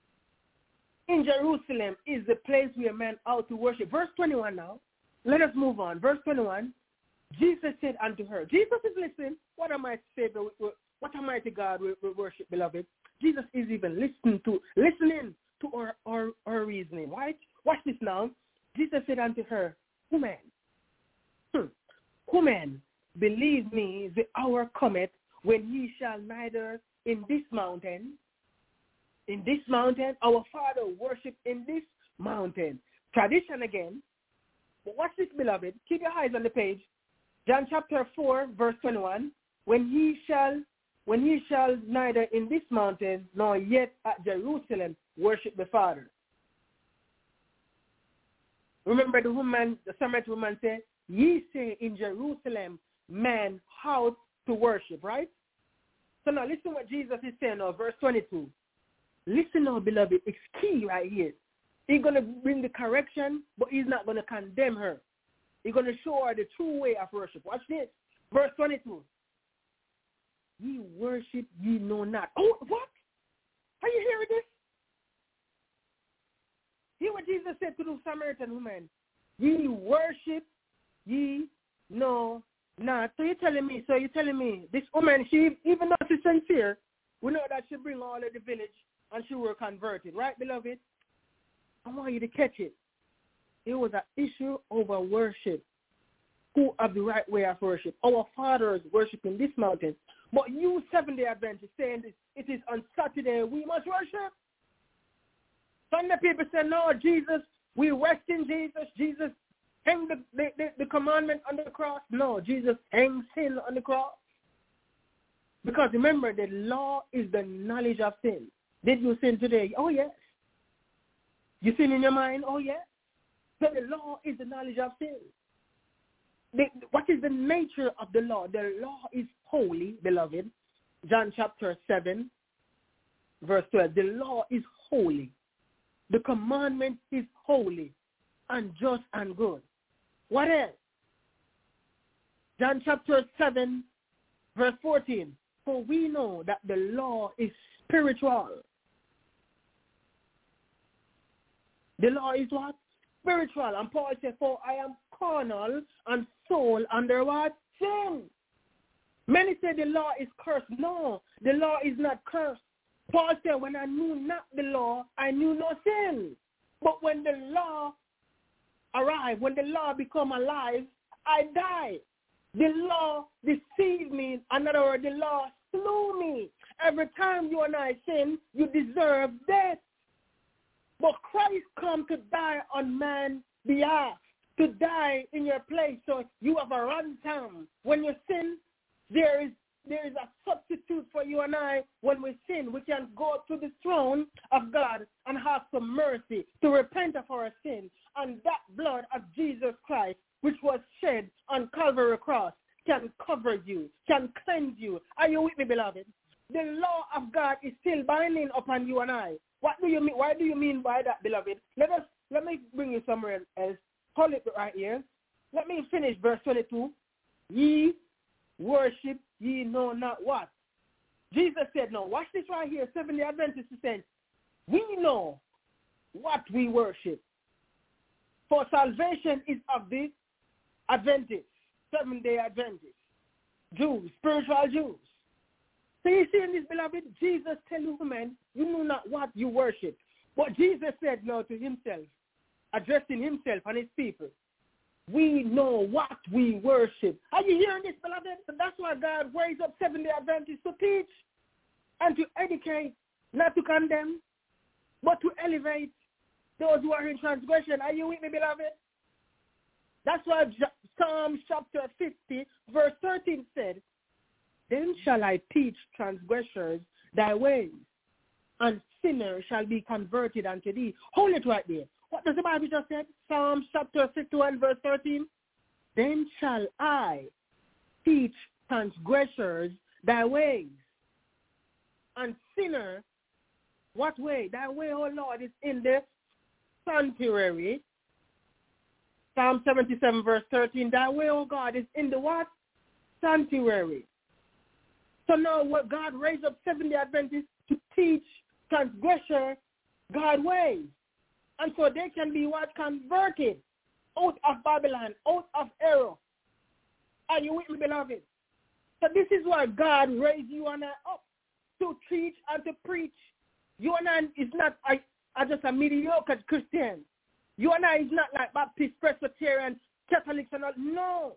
In Jerusalem is the place where men ought to worship. Verse twenty-one now. Let us move on. Verse twenty-one. Jesus said unto her, Jesus is listening. What a mighty Savior, what a mighty God we, we worship, beloved. Jesus is even listening to, listening to our, our, our reasoning, right? Watch this now. Jesus said unto her, woman, hmm, woman, believe me, the hour cometh when ye shall neither in this mountain, in this mountain, our Father worship in this mountain. Tradition again. But watch this, beloved. Keep your eyes on the page. John chapter four, verse twenty-one. When he shall, when he shall neither in this mountain nor yet at Jerusalem worship the Father. Remember the woman, the Samaritan woman said, ye say in Jerusalem, man, how to worship, right? So now listen what Jesus is saying now, verse twenty-two. Listen now, beloved, it's key right here. He's going to bring the correction, but he's not going to condemn her. He's going to show her the true way of worship. Watch this. Verse twenty-two. Ye worship ye know not. Oh, what? Are you hearing this? Hear what Jesus said to the Samaritan woman. Ye worship ye know not. So you're telling me, so you're telling me, this woman, she, even though she's sincere, we know that she bring all of the village and she were converted. Right, beloved? I want you to catch it. It was an issue over worship. Who have the right way of worship? Our fathers worship in this mountain. But you Seventh-day Adventists saying this, it is on Saturday we must worship. Sunday people say, no, Jesus, we rest in Jesus. Jesus hang the, the, the, the commandment on the cross. No, Jesus hang sin on the cross. Because remember, the law is the knowledge of sin. Did you sin today? Oh, yes. You sin in your mind? Oh, yes. So the law is the knowledge of sin. the, what is the nature of the law? The law is holy, beloved. John chapter seven, verse twelve. The law is holy. The commandment is holy and just and good. What else? John chapter seven, verse fourteen. For we know that the law is spiritual. The law is what? Spiritual. And Paul said, for I am carnal and soul under what? Sin. Many say the law is cursed. No, the law is not cursed. Paul said, when I knew not the law, I knew no sin. But when the law arrived, when the law become alive, I died. The law deceived me. In other words, the law slew me. Every time you and I sin, you deserve death. But Christ come to die on man's behalf, to die in your place. So you have a ransom. When you sin, there is there is a substitute for you and I. When we sin, we can go to the throne of God and ask for mercy, to repent of our sin. And that blood of Jesus Christ, which was shed on Calvary cross, can cover you, can cleanse you. Are you with me, beloved? The law of God is still binding upon you and I. What do you mean? Why do you mean by that, beloved? Let us let me bring you somewhere else. Hold it right here. Let me finish verse twenty-two. Ye worship ye know not what. Jesus said, no, watch this right here. Seventh-day Adventists said, we know what we worship. For salvation is of the Adventists, Seventh-day Adventists, Jews, spiritual Jews. So you see in this, beloved, Jesus tell you, man, you know not what you worship. But Jesus said no to himself, addressing himself and his people. We know what we worship. Are you hearing this, beloved? So that's why God raised up Seventh-day Adventists to teach and to educate, not to condemn, but to elevate those who are in transgression. Are you with me, beloved? That's why Psalm chapter fifty, verse thirteen said, then shall I teach transgressors thy ways, and sinners shall be converted unto thee. Hold it right there. What does the Bible just say? Psalm chapter fifty-one, verse thirteen. Then shall I teach transgressors thy ways, and sinner, what way? Thy way, O Lord, is in the sanctuary. Psalm seventy-seven, verse thirteen. Thy way, O God, is in the what? Sanctuary. So now what God raised up Seventh-day Adventists to teach transgressor God's ways. And so they can be what? Converted out of Babylon, out of error. Are you with me, beloved? So this is why God raised you and I up to teach and to preach. You and I is not a, a just a mediocre Christian. You and I is not like Baptist, Presbyterian, Catholics and all. No.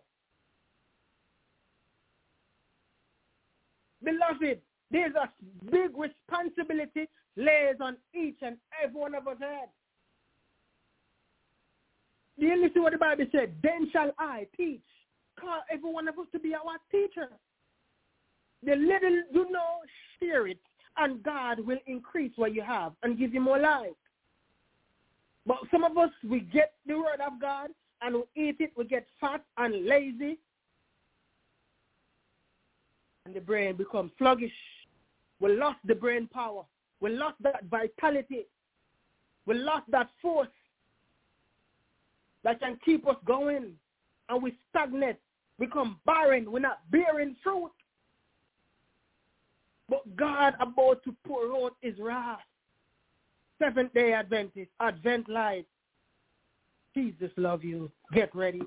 Beloved, there's a big responsibility lays on each and every one of us head. Do you listen to what the Bible said? Then shall I teach. Call every one of us to be our teacher. The little you know, share it, and God will increase what you have and give you more life. But some of us, we get the word of God and we eat it, we get fat and lazy, and the brain becomes sluggish. We lost the brain power. We lost that vitality. We lost that force that can keep us going, and we stagnate, become barren. We're not bearing fruit. But God about to pour out his wrath. Seventh-day Adventist, Advent life. Jesus love you. Get ready.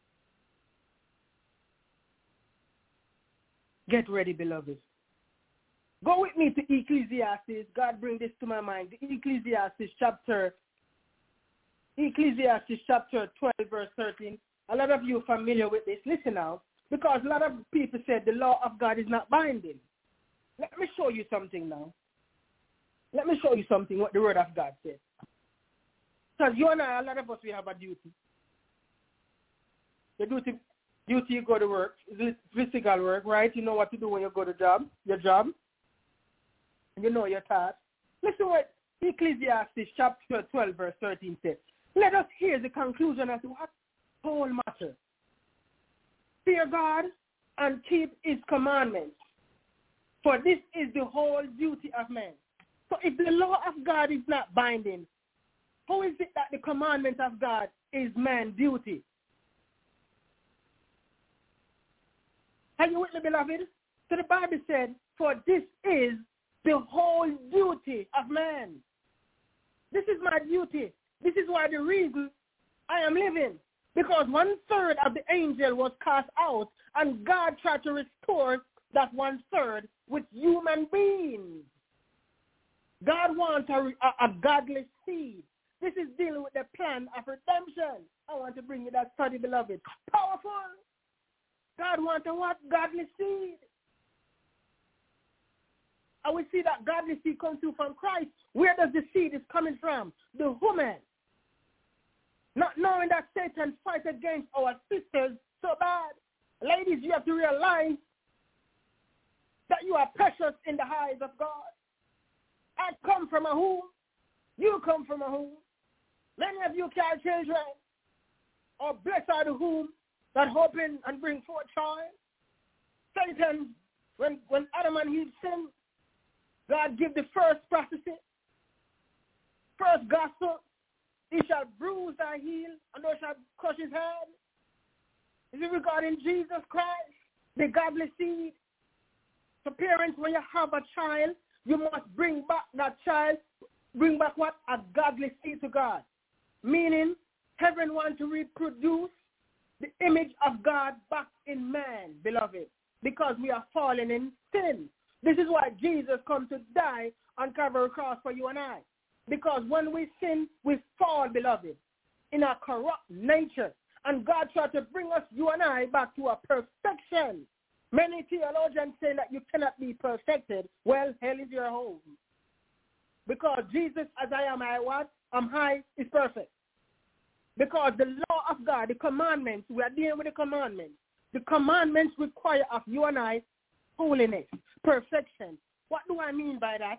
Get ready, beloved. Go with me to Ecclesiastes. God bring this to my mind. The Ecclesiastes chapter, Ecclesiastes chapter twelve, verse thirteen. A lot of you are familiar with this. Listen now. Because a lot of people said the law of God is not binding. Let me show you something now. Let me show you something what the word of God says. Because you and I, a lot of us, we have a duty. The duty, duty you go to work, physical work, right? You know what to do when you go to job, your job. You know your task. Listen what Ecclesiastes chapter twelve, verse thirteen says. Let us hear the conclusion as to what whole matter. fear God and keep his commandments. For this is the whole duty of man. So if the law of God is not binding, how is it that the commandment of God is man's duty? Are you with me, beloved? So the Bible said, for this is the whole duty of man. This is my duty. This is why the reason I am living. Because one third of the angel was cast out, and God tried to restore that one third with human beings. God wants a, a, a godly seed. This is dealing with the plan of redemption. I want to bring you that study, beloved. Powerful. God wants a what? Godly seed. And we see that godly seed comes through from Christ. Where does the seed is coming from? The woman. Not knowing that Satan fights against our sisters so bad. Ladies, you have to realize that you are precious in the eyes of God. I come from a womb. You come from a womb. Many of you carry children. Or blessed are the womb that open and bring forth child. Satan, when, when Adam and Eve sinned, God give the first prophecy, first gospel. He shall bruise thy heel, and thou shalt crush his head. Is it regarding Jesus Christ, the godly seed? So parents, when you have a child, you must bring back that child, bring back what? A godly seed to God. Meaning, heaven wants to reproduce the image of God back in man, beloved, because we are fallen in sin. This is why Jesus comes to die on Calvary cross for you and I. Because when we sin, we fall, beloved, in a corrupt nature. And God tried to bring us, you and I, back to a perfection. Many theologians say that you cannot be perfected. Well, hell is your home. Because Jesus, as I am, I what? I'm high, is perfect. Because the law of God, the commandments, we are dealing with the commandments. The commandments require of you and I holiness, perfection. What do I mean by that?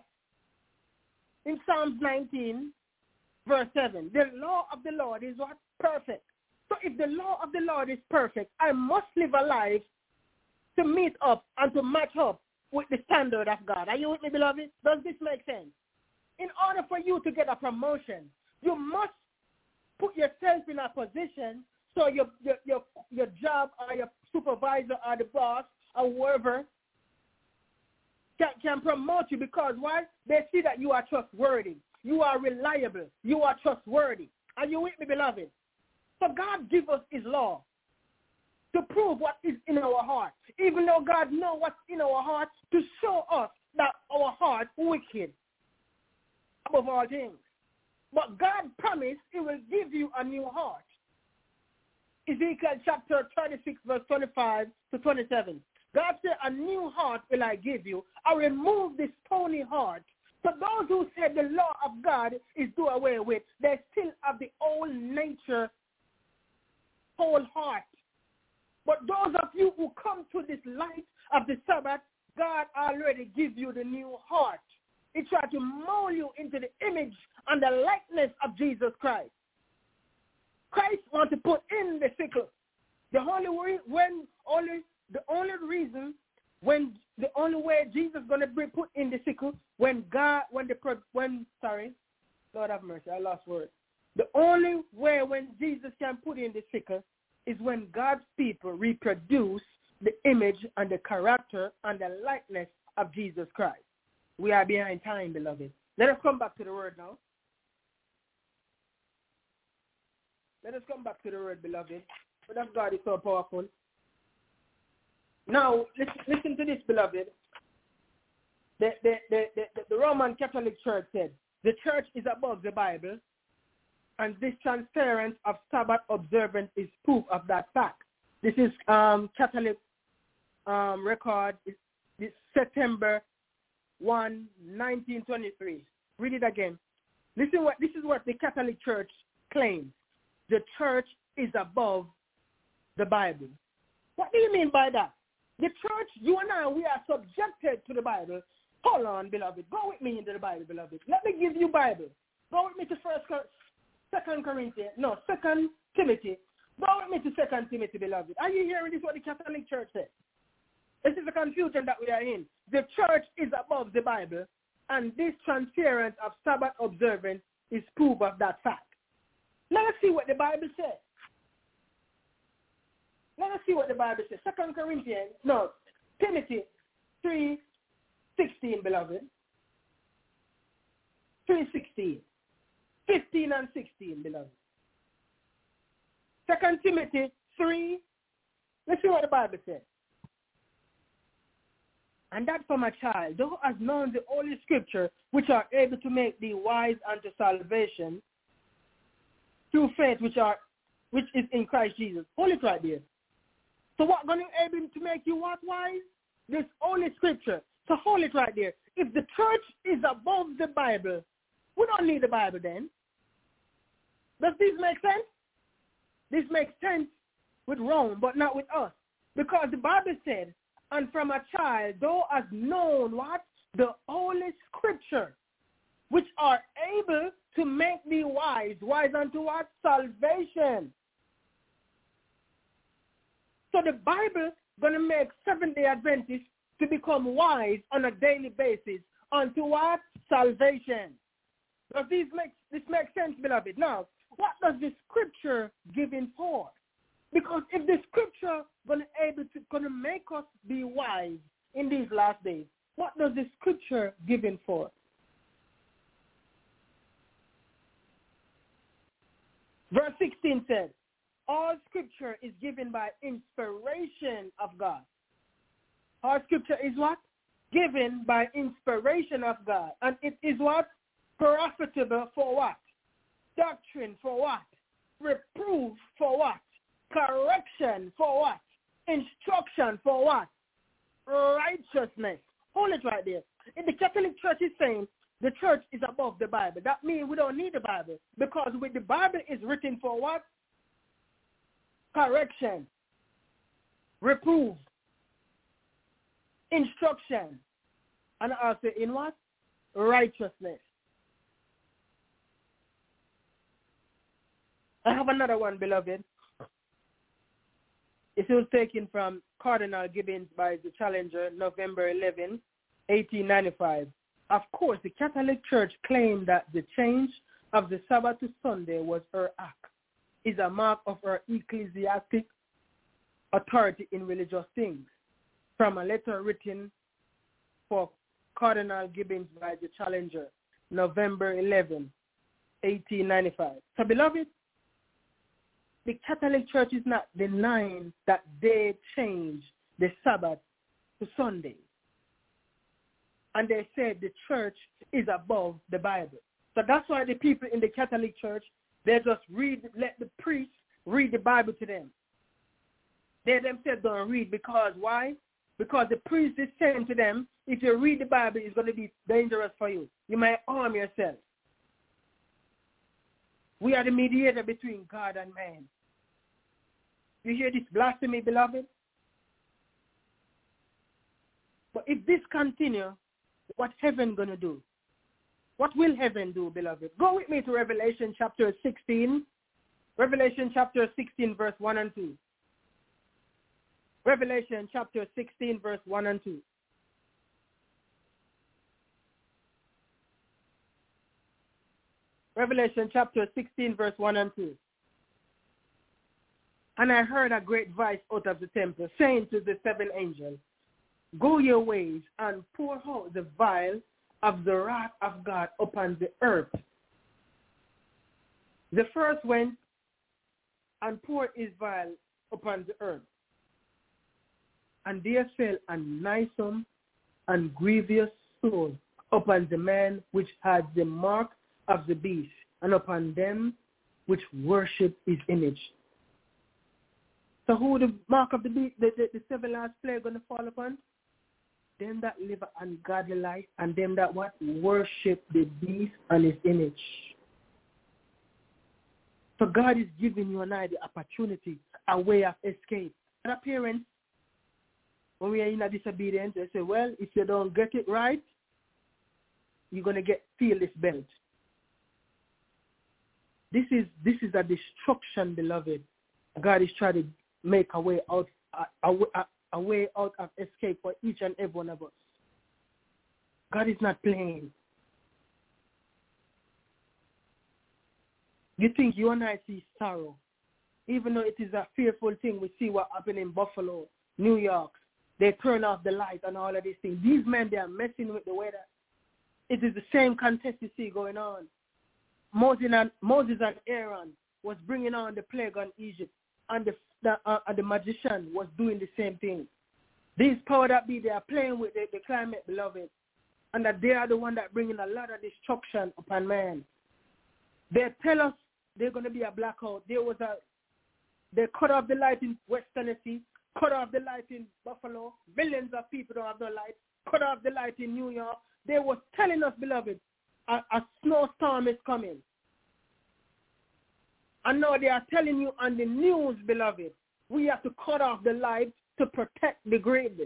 In Psalms nineteen, verse seven, the law of the Lord is what? Perfect. So if the law of the Lord is perfect, I must live a life to meet up and to match up with the standard of God. Are you with me, beloved? Does this make sense? In order for you to get a promotion, you must put yourself in a position so your your your, your job or your supervisor or the boss or whoever can, can promote you, because why? They see that you are trustworthy. You are reliable. You are trustworthy. Are you with me, beloved? So God gives us his law to prove what is in our heart. Even though God knows what's in our heart, to show us that our heart is wicked above all things. But God promised he will give you a new heart. Ezekiel chapter thirty-six, verse twenty-five to twenty-seven. God said, a new heart will I give you. I remove this stony heart. So those who said the law of God is do away with, they still have the old nature, whole heart. But those of you who come to this light of the Sabbath, God already gives you the new heart. He tried to mold you into the image and the likeness of Jesus Christ. Christ wants to put in the sickle. The only way, when only the only reason when the only way Jesus is going to be put in the sickle when God when the when sorry, Lord have mercy, I lost words. The only way when Jesus can put in the sickle is when God's people reproduce the image and the character and the likeness of Jesus Christ. We are behind time, beloved. Let us come back to the word now. Let us come back to the word, beloved. But that God is so powerful. Now, listen, listen to this, beloved. The, the, the, the, the Roman Catholic Church said, the church is above the Bible, and this transference of Sabbath observance is proof of that fact. This is um, Catholic um, record. It's, it's September first, nineteen twenty-three. Read it again. Listen what this is what the Catholic Church claims. The church is above the Bible. What do you mean by that? The church, you and I, we are subjected to the Bible. Hold on, beloved. Go with me into the Bible, beloved. Let me give you Bible. Go with me to First, Second Corinthians, no, Second Timothy, Go with me to Second Timothy, beloved. Are you hearing this, what the Catholic Church says? This is the confusion that we are in. The church is above the Bible, and this transference of Sabbath observance is proof of that fact. Let us see what the Bible says. Let us see what the Bible says. Second Corinthians, no, Timothy three sixteen, beloved. three sixteen. fifteen and sixteen, beloved. Second Timothy three. Let's see what the Bible says. And that from a child, thou hast known the Holy Scripture, which are able to make thee wise unto salvation through faith which are which is in Christ Jesus. Hold it right there. So what going to be able to make you what wise? This Holy Scripture. So hold it right there. If the church is above the Bible, we don't need the Bible then. Does this make sense? This makes sense with Rome, but not with us. Because the Bible said, and from a child thou hast known what? The Holy Scripture, which are able to make thee wise. Wise unto what? Salvation. So the Bible going to make Seventh-day Adventists to become wise on a daily basis unto what? Salvation. Does this make, this make sense, beloved? Now, what does the Scripture give in for? Because if the Scripture going to able to going to make us be wise in these last days, what does the Scripture give in for? Verse sixteen says, all Scripture is given by inspiration of God. All Scripture is what? Given by inspiration of God. And it is what? Profitable for what? Doctrine for what? Reproof for what? Correction for what? Instruction for what? Righteousness. Hold it right there. If the Catholic Church is saying the church is above the Bible, that means we don't need the Bible, because with the Bible is written for what? Correction, reproof, instruction, and also in what? Righteousness. I have another one, beloved. It was taken from Cardinal Gibbons by the Challenger, November eleventh, eighteen ninety-five. Of course, the Catholic Church claimed that the change of the Sabbath to Sunday was her act, is a mark of her ecclesiastic authority in religious things. From a letter written for Cardinal Gibbons by the Challenger, November eleventh, eighteen ninety-five. So, beloved, the Catholic Church is not denying that they changed the Sabbath to Sunday. And they said the church is above the Bible. So that's why the people in the Catholic Church, they just read, let the priest read the Bible to them. They themselves don't read because why? Because the priest is saying to them, if you read the Bible, it's going to be dangerous for you. You might harm yourself. We are the mediator between God and man. You hear this blasphemy, beloved? But if this continue, what heaven going to do? What will heaven do, beloved? Go with me to Revelation chapter sixteen. Revelation chapter sixteen, verse one and two. Revelation chapter sixteen, verse one and two. Revelation chapter sixteen, verse one and two. And I heard a great voice out of the temple, saying to the seven angels, go your ways and pour out the vial of the wrath of God upon the earth. The first went and poured his vial upon the earth. And there fell a noisome and grievous soul upon the man which had the mark of the beast, and upon them which worship his image. So who the mark of the beast, the, the, the seven last plague going to fall upon? Them that live an ungodly life, and them that what? Worship the beast and his image. So God is giving you and I the opportunity, a way of escape. And our parents, when we are in a disobedience, they say, well, if you don't get it right, you're going to get feel this belt. This is this is a destruction, beloved, God is trying to make a way out, a, a, a way out of escape for each and every one of us. God is not playing. You think you and I see sorrow, even though it is a fearful thing. We see what happened in Buffalo, New York. They turn off the light and all of these things. These men, they are messing with the weather. It is the same contest you see going on. Moses and, Moses and Aaron was bringing on the plague on Egypt, and the, the, uh, and the magician was doing the same thing. These power that be, they are playing with the, the climate, beloved, and that they are the one that bringing a lot of destruction upon man. They tell us they're going to be a blackout. There was a, they cut off the light in West Tennessee, cut off the light in Buffalo. Millions of people don't have no light. Cut off the light in New York. They were telling us, beloved, a, a snowstorm is coming. And now they are telling you on the news, beloved, we have to cut off the light to protect the grid.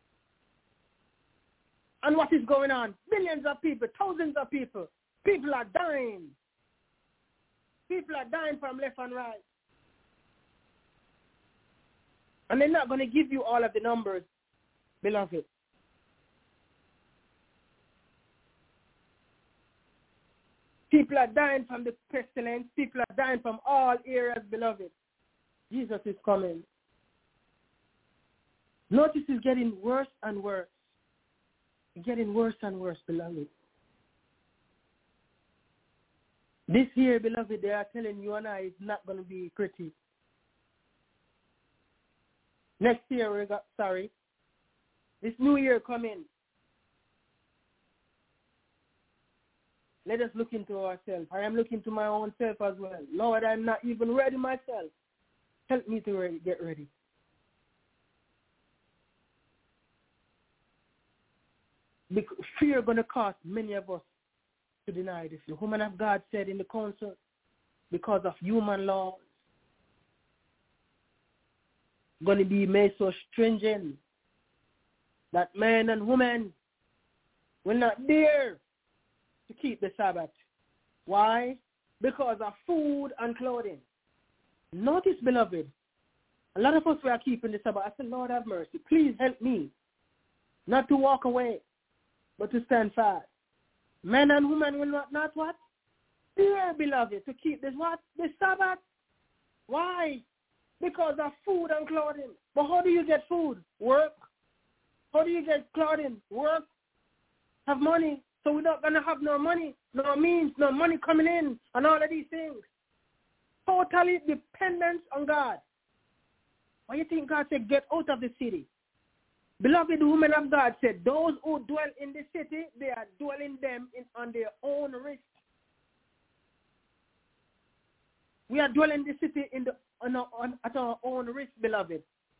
And what is going on? Millions of people, thousands of people. People are dying. People are dying from left and right. And they're not going to give you all of the numbers, beloved. People are dying from the pestilence. People are dying from all areas, beloved. Jesus is coming. Notice it's getting worse and worse. It's getting worse and worse, beloved. This year, beloved, they are telling you and I it's not going to be pretty. Next year, we got, sorry, this new year coming. Let us look into ourselves. I am looking to my own self as well. Lord, I'm not even ready myself. Help me to ready, get ready. Because fear going to cause many of us to deny this. The woman of God said in the council, because of human laws, going to be made so stringent that men and women will not dare to keep the Sabbath. Why? Because of food and clothing. Notice, beloved, a lot of us were keeping the Sabbath. I said, Lord have mercy. Please help me not to walk away, but to stand fast. Men and women will not, not what? Dare, beloved, to keep this what? The Sabbath. Why? Because of food and clothing. But how do you get food? Work. How do you get clothing? Work. Have money. So we're not going to have no money, no means, no money coming in, and all of these things. Totally dependent on God. Why do you think God said, get out of the city? Beloved, the woman of God said, those who dwell in the city, they are dwelling them in, on their own risk. We are dwelling the city in the, on our, on, at our own risk, beloved.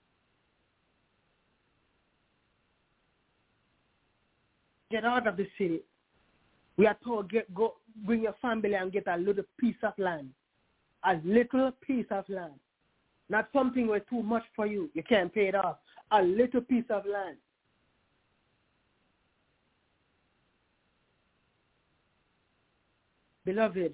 Get out of the city. We are told, get, go, bring your family and get a little piece of land. A little piece of land. Not something where too much for you. You can't pay it off. A little piece of land. Beloved,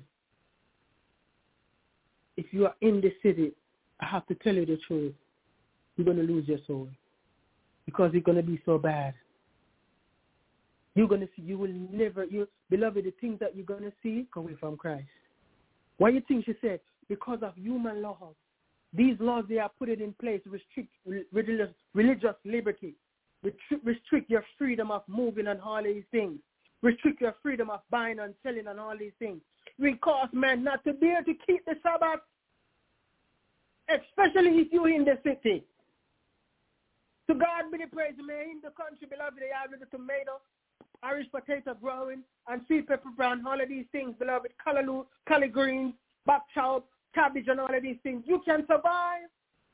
if you are in the city, I have to tell you the truth. You're going to lose your soul. Because it's going to be so bad. You're going to see, you will never, you, beloved, the things that you're going to see come away from Christ. Why do you think she said? Because of human laws. These laws, they are put it in place to restrict religious, religious liberty, restrict, restrict your freedom of moving and all these things, restrict your freedom of buying and selling and all these things. It will cause men not to dare to keep the Sabbath, especially if you're in the city. To God be the praise. May in the country, beloved, they have the tomato, Irish potato growing, and sweet pepper brown, all of these things, beloved, callaloo, collard greens, bok chow, cabbage, and all of these things. You can survive.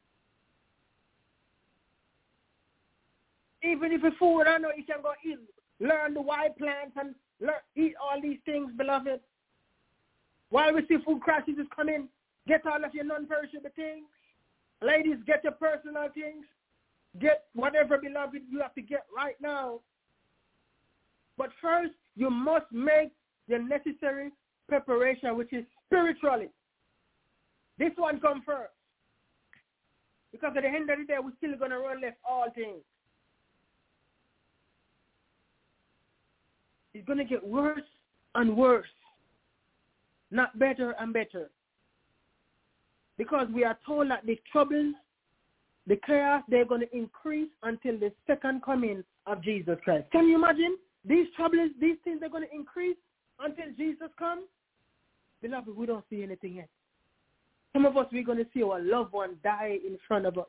Even if it's food, I know you can go eat, learn the wild plants and learn, eat all these things, beloved. While we see food crisis is coming, get all of your non-perishable things. Ladies, get your personal things. Get whatever, beloved, you have to get right now. But first, you must make the necessary preparation, which is spiritually. This one comes first. Because at the end of the day, we're still going to run left all things. It's going to get worse and worse, not better and better. Because we are told that the troubles, the chaos, they're going to increase until the second coming of Jesus Christ. Can you imagine? These troubles, these things are going to increase until Jesus comes. Beloved, we don't see anything yet. Some of us, we're going to see our loved one die in front of us.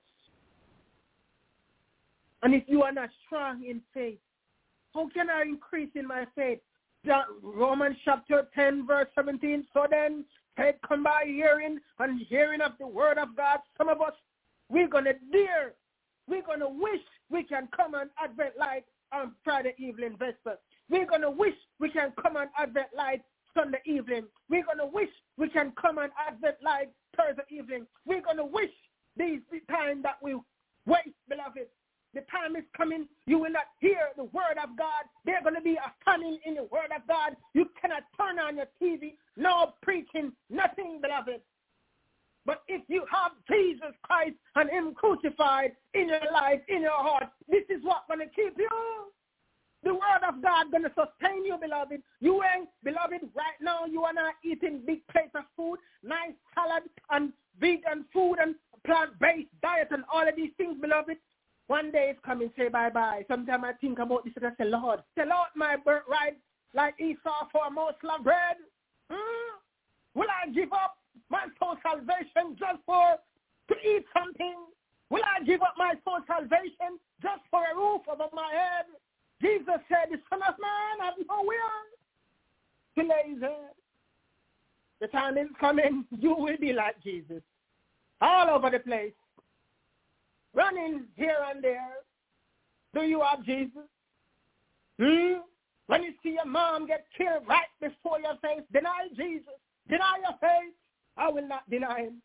And if you are not strong in faith, how can I increase in my faith? Romans chapter ten, verse seventeen. So then, faith come by hearing, and hearing of the word of God. Some of us, we're going to dare, we're going to wish we can come on Advent Light on Friday evening Vespers. We're going to wish we can come on Advent Light Sunday evening. We're going to wish we can come on Advent Light Thursday evening. We're going to wish these the time that we waste, beloved. The time is coming. You will not hear the word of God. There's going to be a famine in the word of God. You cannot turn on your T V. No preaching, nothing, beloved. But if you have Jesus Christ and him crucified in your life, in your heart, this is what's going to keep you. The word of God going to sustain you, beloved. You ain't, beloved, right now you are not eating big plates of food, nice salad and vegan food and plant-based diet and all of these things, beloved. One day it's coming, say bye-bye. Sometimes I think about this and I say, Lord, sell out my birthright like Esau for a morsel of bread. Hmm? Will I give up my soul salvation just for to eat something? Will I give up my soul salvation just for a roof over my head? Jesus said, the Son of Man has no will to lay his head. The time is coming, you will be like Jesus. All over the place. Running here and there. Do you have Jesus? Hmm? When you see your mom get killed right before your face, deny Jesus. Deny your faith. I will not deny him.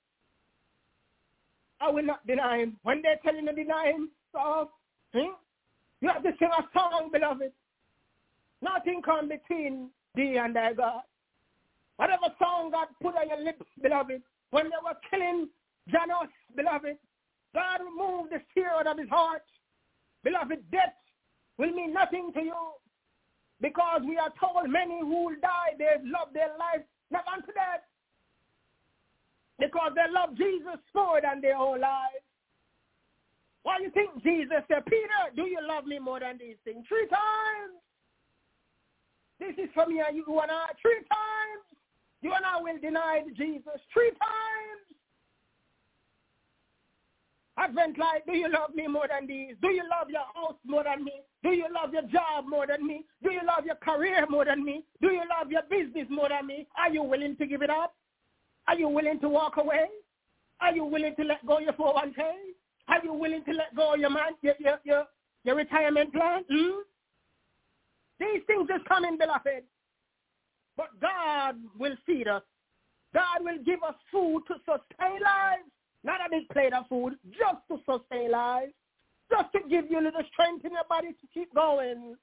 I will not deny him. When they're telling you to deny him, so, hmm? You have to sing a song, beloved. Nothing come between thee and thy God. Whatever song God put on your lips, beloved, when they were killing Janos, beloved, God removed the fear out of his heart. Beloved, death will mean nothing to you because we are told many who will die, they love their life not unto death because they love Jesus more than their whole lives. Why do you think Jesus said, Peter, do you love me more than these things? Three times. This is for me and you and I. Three times. You and I will deny Jesus. Three times. Advent Light, do you love me more than these? Do you love your house more than me? Do you love your job more than me? Do you love your career more than me? Do you love your business more than me? Are you willing to give it up? Are you willing to walk away? Are you willing to let go of your four oh one k? Are you willing to let go of your man, your, your, your, your retirement plan? Hmm? These things is coming, beloved. But God will feed us. God will give us food to sustain lives. Not a big plate of food, just to sustain lives. Just to give you a little strength in your body to keep going.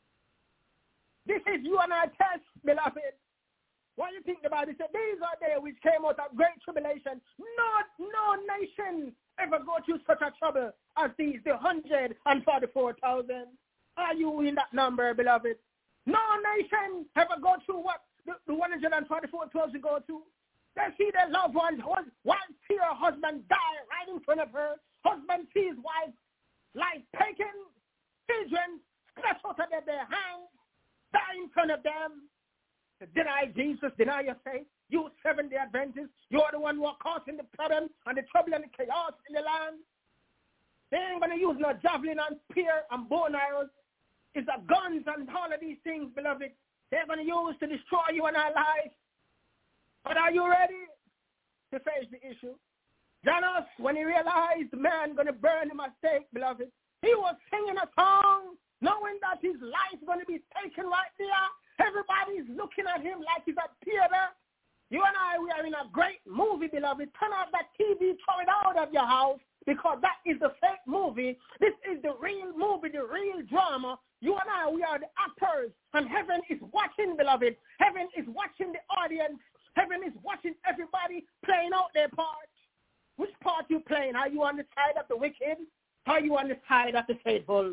This is you and I test, beloved. What do you think about it? These are days which came out of great tribulation. Not no nation ever go through such a trouble as these, the one hundred forty-four thousand. Are you in that number, beloved? No nation ever go through what the, the one hundred forty-four thousand go through. They see their loved ones, wife see her husband die right in front of her. Husband sees wife life taken, children snatched out of their hands, die in front of them. Deny Jesus, deny your faith. You Seventh-day Adventists, you're the one who are causing the problem and the trouble and the chaos in the land. They ain't going to use no javelin and spear and bow and arrows. It's the guns and all of these things, beloved. They're going to use to destroy you and our lives. But are you ready to face the issue? Janos, when he realized the man going to burn him at stake, beloved, he was singing a song knowing that his life is going to be taken right there. Everybody's looking at him like he's at theater. You and I, we are in a great movie, beloved. Turn off that T V, throw it out of your house, because that is the fake movie. This is the real movie, the real drama. You and I, we are the actors, and heaven is watching, beloved. Heaven is watching the audience. Heaven is watching everybody playing out their part. Which part you playing? Are you on the side of the wicked? Are you on the side of the faithful?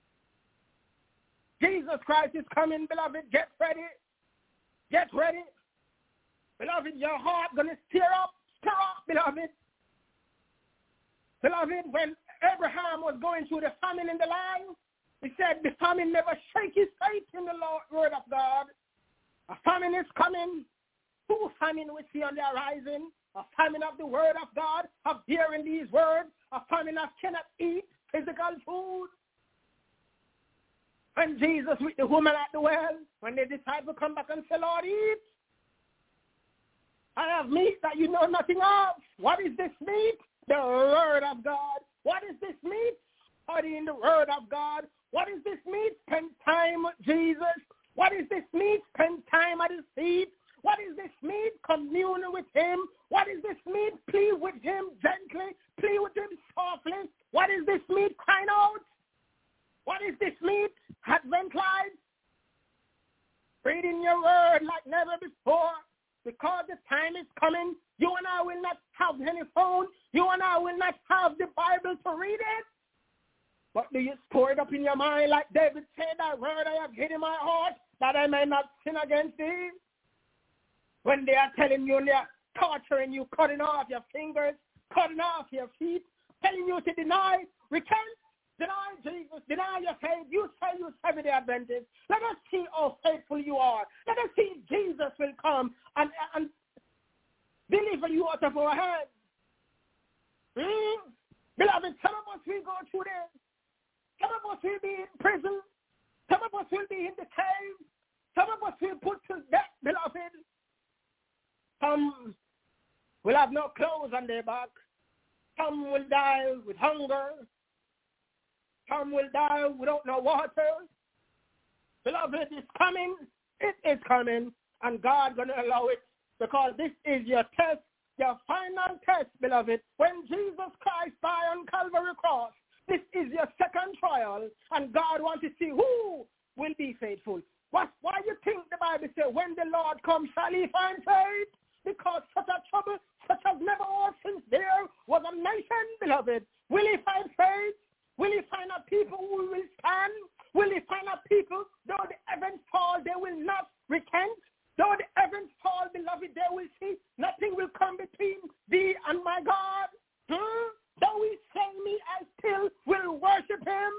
Jesus Christ is coming, beloved. Get ready. Get ready. Beloved, your heart going to stir up. Stir up, beloved. Beloved, when Abraham was going through the famine in the land, he said the famine never shake his faith in the Lord, word of God. A famine is coming. Who famine we see on the horizon? A famine of the word of God, of hearing these words. A famine of cannot eat physical food. When Jesus with the woman at the well, when the disciples come back and say, Lord, eat. I have meat that you know nothing of. What is this meat? The word of God. What is this meat? Studying the word of God. What is this meat? Spend time with Jesus. What is this meat? Spend time at his feet. What is this meat? Commune with him. What is this meat? Plead with him gently. Plead with him softly. What is this meat? Crying out. What is this meat? Advent life. Reading your word like never before. Because the time is coming, you and I will not have any phone. You and I will not have the Bible to read it. But do you store it up in your mind like David said, that word I have hid in my heart, that I may not sin against thee? When they are telling you and they are torturing you, cutting off your fingers, cutting off your feet, telling you to deny, repent, deny Jesus, deny your faith. You say you Seventh-day Adventist. Let us see how faithful you are. Let us see Jesus will come and, and deliver you out of our hands. Hmm? Beloved, some of us will go through this. Some of us will be in prison. Some of us will be in the cave. Some of us will put to death, beloved. Some will have no clothes on their back. Some will die with hunger. Some will die without no water. Beloved, it's coming. It is coming. And God going to allow it because this is your test, your final test, beloved. When Jesus Christ died on Calvary cross, this is your second trial. And God wants to see who will be faithful. What, why you think the Bible says, when the Lord comes, shall he find faith? Because such a trouble, such as never was since there was a nation, beloved. Will he find faith? Will he find a people who will stand? Will he find a people, though the heavens fall, they will not repent? Though the heavens fall, beloved, they will see nothing will come between thee and my God. Hmm? Though he slay me, I still will worship him.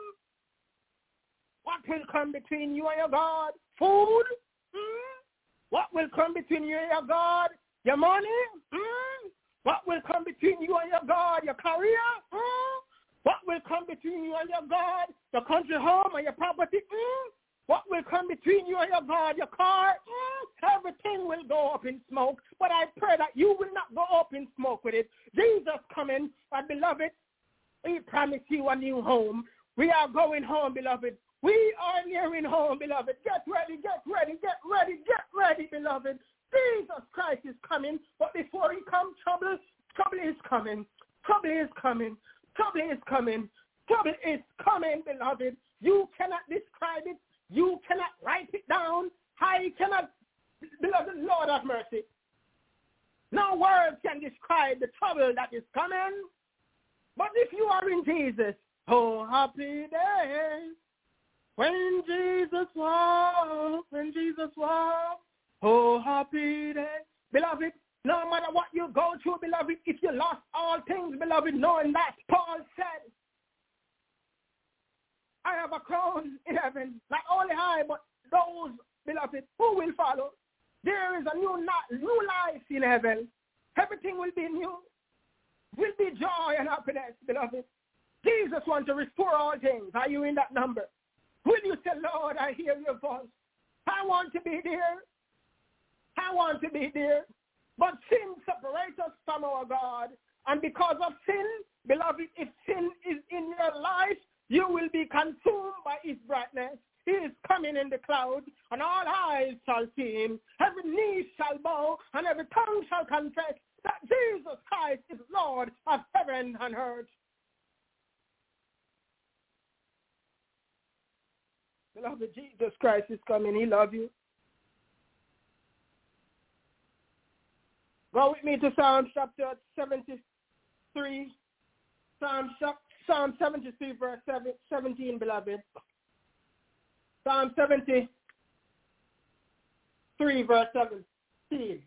What will come between you and your God? Food? Hmm? What will come between you and your God? Your money? Hmm? What will come between you and your God? Your career? Hmm? What will come between you and your God? Your country home and your property? Mm? What will come between you and your God? Your car? Mm? Everything will go up in smoke. But I pray that you will not go up in smoke with it. Jesus coming, and beloved, we promise you a new home. We are going home, beloved. We are nearing home, beloved. Get ready, get ready, get ready, get ready, beloved. Jesus Christ is coming. But before he comes, trouble, trouble is coming. Trouble is coming. Trouble is coming. Trouble is coming, beloved. You cannot describe it. You cannot write it down. I cannot, beloved, Lord have mercy. No words can describe the trouble that is coming. But if you are in Jesus, oh, happy day. When Jesus walks, when Jesus walks, oh, happy day. Beloved, no matter what you go through, beloved, if you lost all things, beloved, knowing that, Paul said, I have a crown in heaven, not only I, but those, beloved, who will follow. There is a new, new life in heaven. Everything will be new. Will be joy and happiness, beloved. Jesus wants to restore all things. Are you in that number? Will you say, Lord, I hear your voice. I want to be there. I want to be there. But sin separates us from our God. And because of sin, beloved, if sin is in your life, you will be consumed by his brightness. He is coming in the clouds, and all eyes shall see him. Every knee shall bow, and every tongue shall confess that Jesus Christ is Lord of heaven and earth. Beloved, Jesus Christ is coming. He loves you. Go with me to Psalm chapter seventy, three, Psalm, Psalm seventy-three, verse seventeen, beloved. Psalm seventy-three, verse seventeen.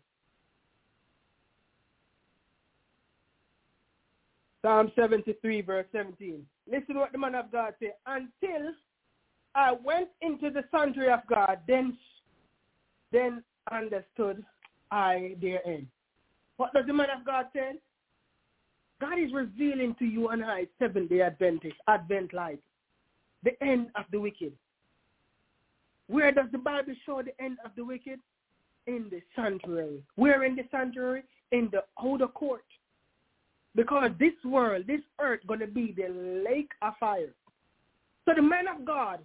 Psalm seventy-three, verse seventeen. Listen to what the man of God said. Until I went into the sanctuary of God, then, then understood I therein. What does the man of God say? God is revealing to you and I, Seventh-day Adventist, Advent light, the end of the wicked. Where does the Bible show the end of the wicked? In the sanctuary. Where in the sanctuary? In the outer court. Because this world, this earth, going to be the lake of fire. So the man of God,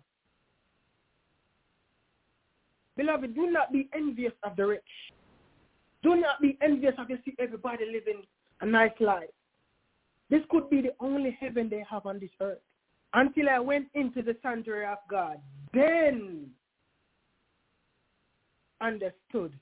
beloved, do not be envious of the rich. Do not be envious of you see everybody living a nice life. This could be the only heaven they have on this earth. Until I went into the sanctuary of God, then understood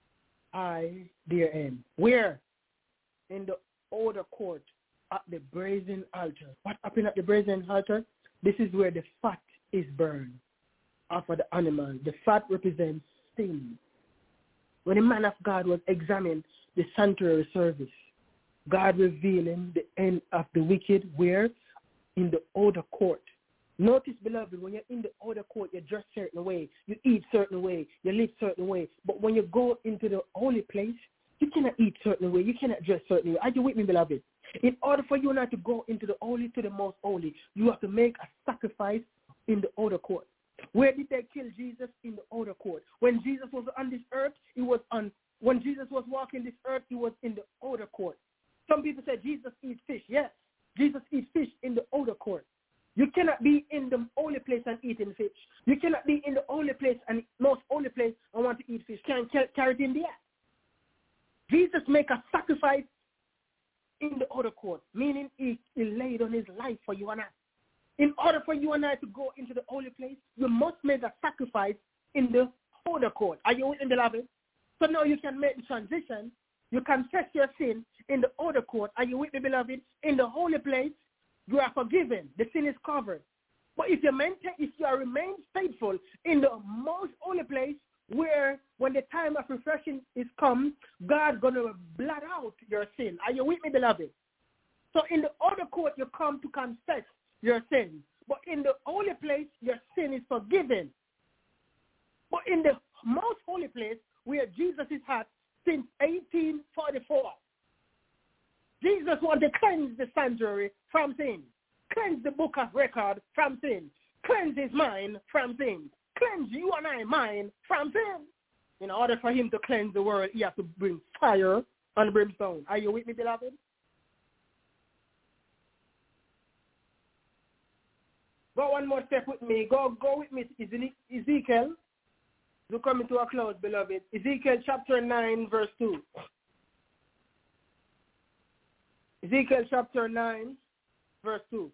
I therein. Where? In the outer court at the brazen altar. What happened at the brazen altar? This is where the fat is burned off of the animal. The fat represents sin. When the man of God was examining the sanctuary service, God revealing the end of the wicked, where? In the outer court. Notice, beloved, when you're in the outer court, you dress certain way, you eat certain way, you live certain way. But when you go into the holy place, you cannot eat certain way, you cannot dress certain way. Are you with me, beloved? In order for you not to go into the holy to the most holy, you have to make a sacrifice in the outer court. Where did they kill Jesus? In the outer court. When Jesus was on this earth, he was on. When Jesus was walking this earth, he was in the outer court. Some people say Jesus eats fish. Yes, Jesus eats fish in the outer court. You cannot be in the holy place and eating fish. You cannot be in the holy place and most holy place and want to eat fish. Can't carry it in there. Jesus make a sacrifice in the outer court, meaning he, he laid on his life for you and I. In order for you and I to go into the holy place, you must make a sacrifice in the outer court. Are you with me, beloved? So now you can make the transition. You confess your sin in the outer court. Are you with me, beloved? In the holy place, you are forgiven. The sin is covered. But if you maintain, if you are remain faithful in the most holy place, where when the time of refreshing is come, God going to blot out your sin. Are you with me, beloved? So in the outer court, you come to confess your sin. But in the holy place, your sin is forgiven. But in the most holy place, where Jesus is at since eighteen forty-four, Jesus wanted to cleanse the sanctuary from sin, cleanse the book of record from sin, cleanse his mind from sin, cleanse you and I mind from sin. In order for him to cleanse the world, he has to bring fire and brimstone. Are you with me, beloved? Go one more step with me. Go go with me, Ezekiel. We're coming to a close, beloved. Ezekiel chapter nine, verse two. Ezekiel chapter nine, verse two.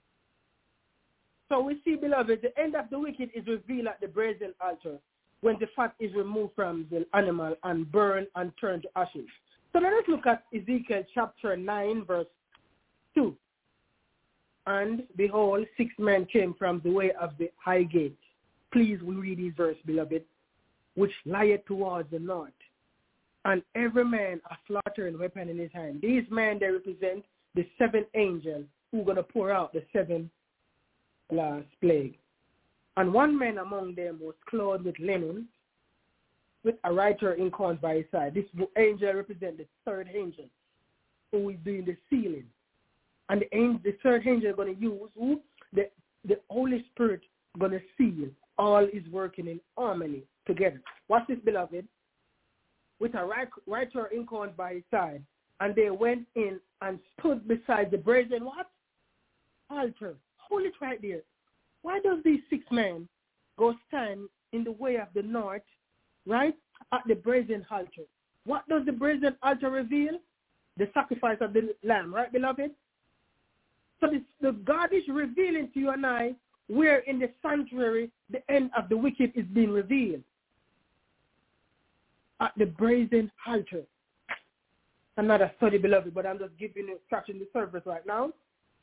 So we see, beloved, the end of the wicked is revealed at the brazen altar when the fat is removed from the animal and burned and turned to ashes. So let us look at Ezekiel chapter nine, verse two. And behold, six men came from the way of the high gate. Please, we read this verse, beloved, which lieth towards the north. And every man a slaughtering weapon in his hand. These men, they represent the seven angels who are going to pour out the seven last plague. And one man among them was clothed with linen, with a writer in corns by his side. This angel represents the third angel who is doing the sealing. And the, angel, the third angel is going to use who? The, the Holy Spirit going to seal. All is working in harmony together. Watch this, beloved. With a writer in corns by his side. And they went in and stood beside the brazen what? Altar. Hold it right there. Why does these six men go stand in the way of the north, right, at the brazen altar? What does the brazen altar reveal? The sacrifice of the lamb, right, beloved? So this, the God is revealing to you and I where in the sanctuary the end of the wicked is being revealed. At the brazen altar. another study, beloved, but I'm just giving you, scratching the surface right now.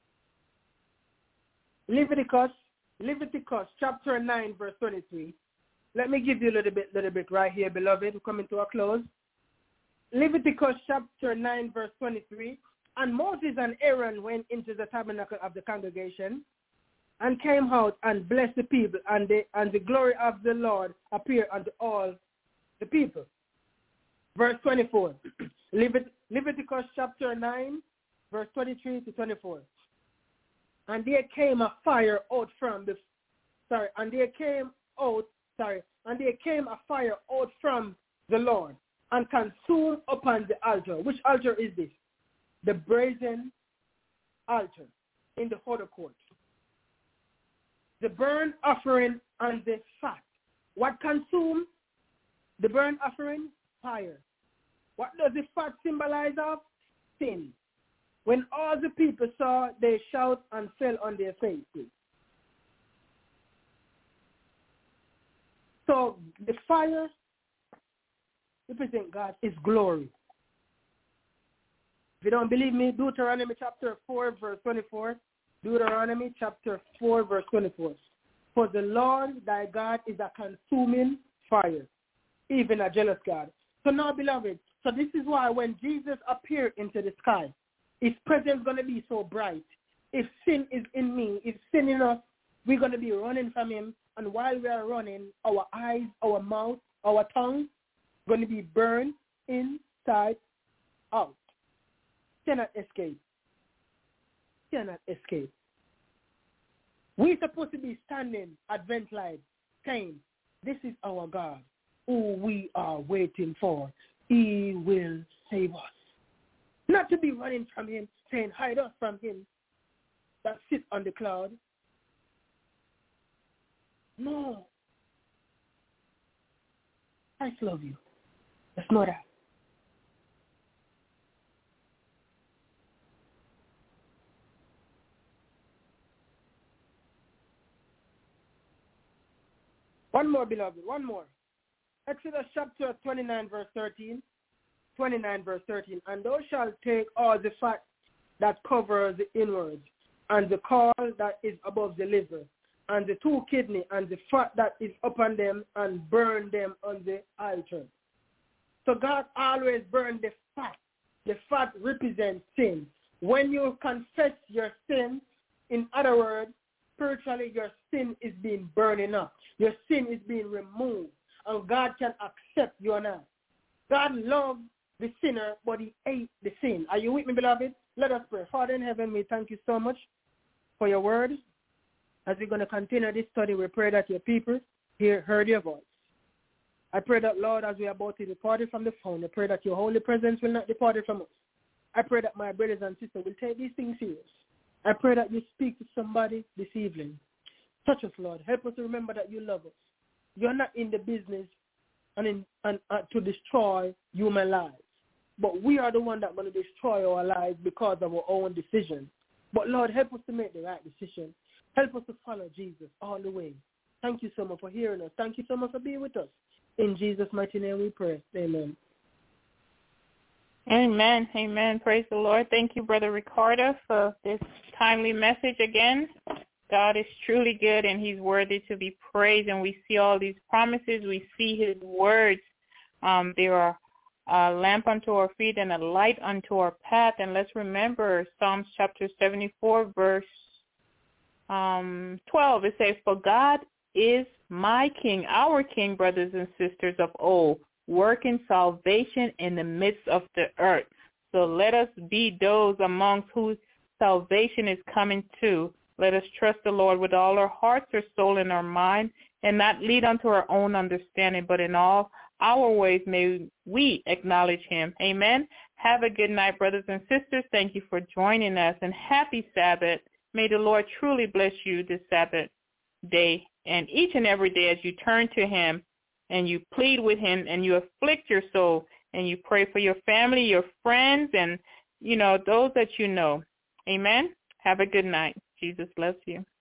Leviticus, Leviticus chapter nine, verse twenty-three. Let me give you a little bit, little bit right here, beloved. We're coming to a close. Leviticus chapter nine, verse twenty-three. And Moses and Aaron went into the tabernacle of the congregation and came out and blessed the people, and the, and the glory of the Lord appeared unto all the people. Verse twenty-four. Levit- Leviticus chapter nine, verse twenty-three to twenty-four. And there came a fire out from the, sorry, and there came out, sorry, and there came a fire out from the Lord and consumed upon the altar. Which altar is this? The brazen altar in the outer court. The burnt offering and the fat. What consumed the burnt offering? Fire. What does the fat symbolize of? Sin. When all the people saw, they shout and fell on their faces. So the fire represents God, His glory. If you don't believe me, Deuteronomy chapter four, verse twenty-four. Deuteronomy chapter four, verse twenty-four. For the Lord thy God is a consuming fire, even a jealous God. So now, beloved, so this is why when Jesus appeared into the sky, His presence is going to be so bright. If sin is in me, if sin in us, we're going to be running from Him. And while we are running, our eyes, our mouth, our tongue, going to be burned inside out. Cannot escape. Cannot escape. We're supposed to be standing at Vent Light saying, this is our God who we are waiting for. He will save us. Not to be running from Him, saying, hide us from Him that sits on the cloud. No. I love you. That's not that. One more, beloved, one more. Exodus chapter twenty-nine, verse thirteen. twenty-nine, verse thirteen. And thou shalt take all the fat that covers the inwards, and the caul that is above the liver, and the two kidney, and the fat that is upon them, and burn them on the altar. So God always burned the fat. The fat represents sin. When you confess your sin, in other words, spiritually your sin is being burning up. Your sin is being removed. And God can accept you or not. God loved the sinner, but He ate the sin. Are you with me, beloved? Let us pray. Father in heaven, we thank you so much for your word. As we're going to continue this study, we pray that your people hear, heard your voice. I pray that, Lord, as we are about to depart from the phone, I pray that your holy presence will not depart from us. I pray that my brothers and sisters will take these things serious. I pray that you speak to somebody this evening. Touch us, Lord. Help us to remember that you love us. You're not in the business and, in, and uh, to destroy human lives. But we are the one that are going to destroy our lives because of our own decision. But, Lord, help us to make the right decision. Help us to follow Jesus all the way. Thank you so much for hearing us. Thank you so much for being with us. In Jesus' mighty name we pray. Amen. Amen. Amen. Praise the Lord. Thank you, Brother Ricardo, for this timely message again. God is truly good, and He's worthy to be praised. And we see all these promises. We see His words. Um, they are a lamp unto our feet and a light unto our path. And let's remember Psalms chapter seventy-four, verse um, twelve. It says, for God is my King, our King, brothers and sisters of old, working salvation in the midst of the earth. So let us be those amongst whose salvation is coming to. Let us trust the Lord with all our hearts, our soul, and our mind, and not lead unto our own understanding, but in all our ways may we acknowledge Him. Amen. Have a good night, brothers and sisters. Thank you for joining us, and happy Sabbath. May the Lord truly bless you this Sabbath day and each and every day as you turn to Him and you plead with Him and you afflict your soul and you pray for your family, your friends, and, you know, those that you know. Amen. Have a good night. Jesus loves you.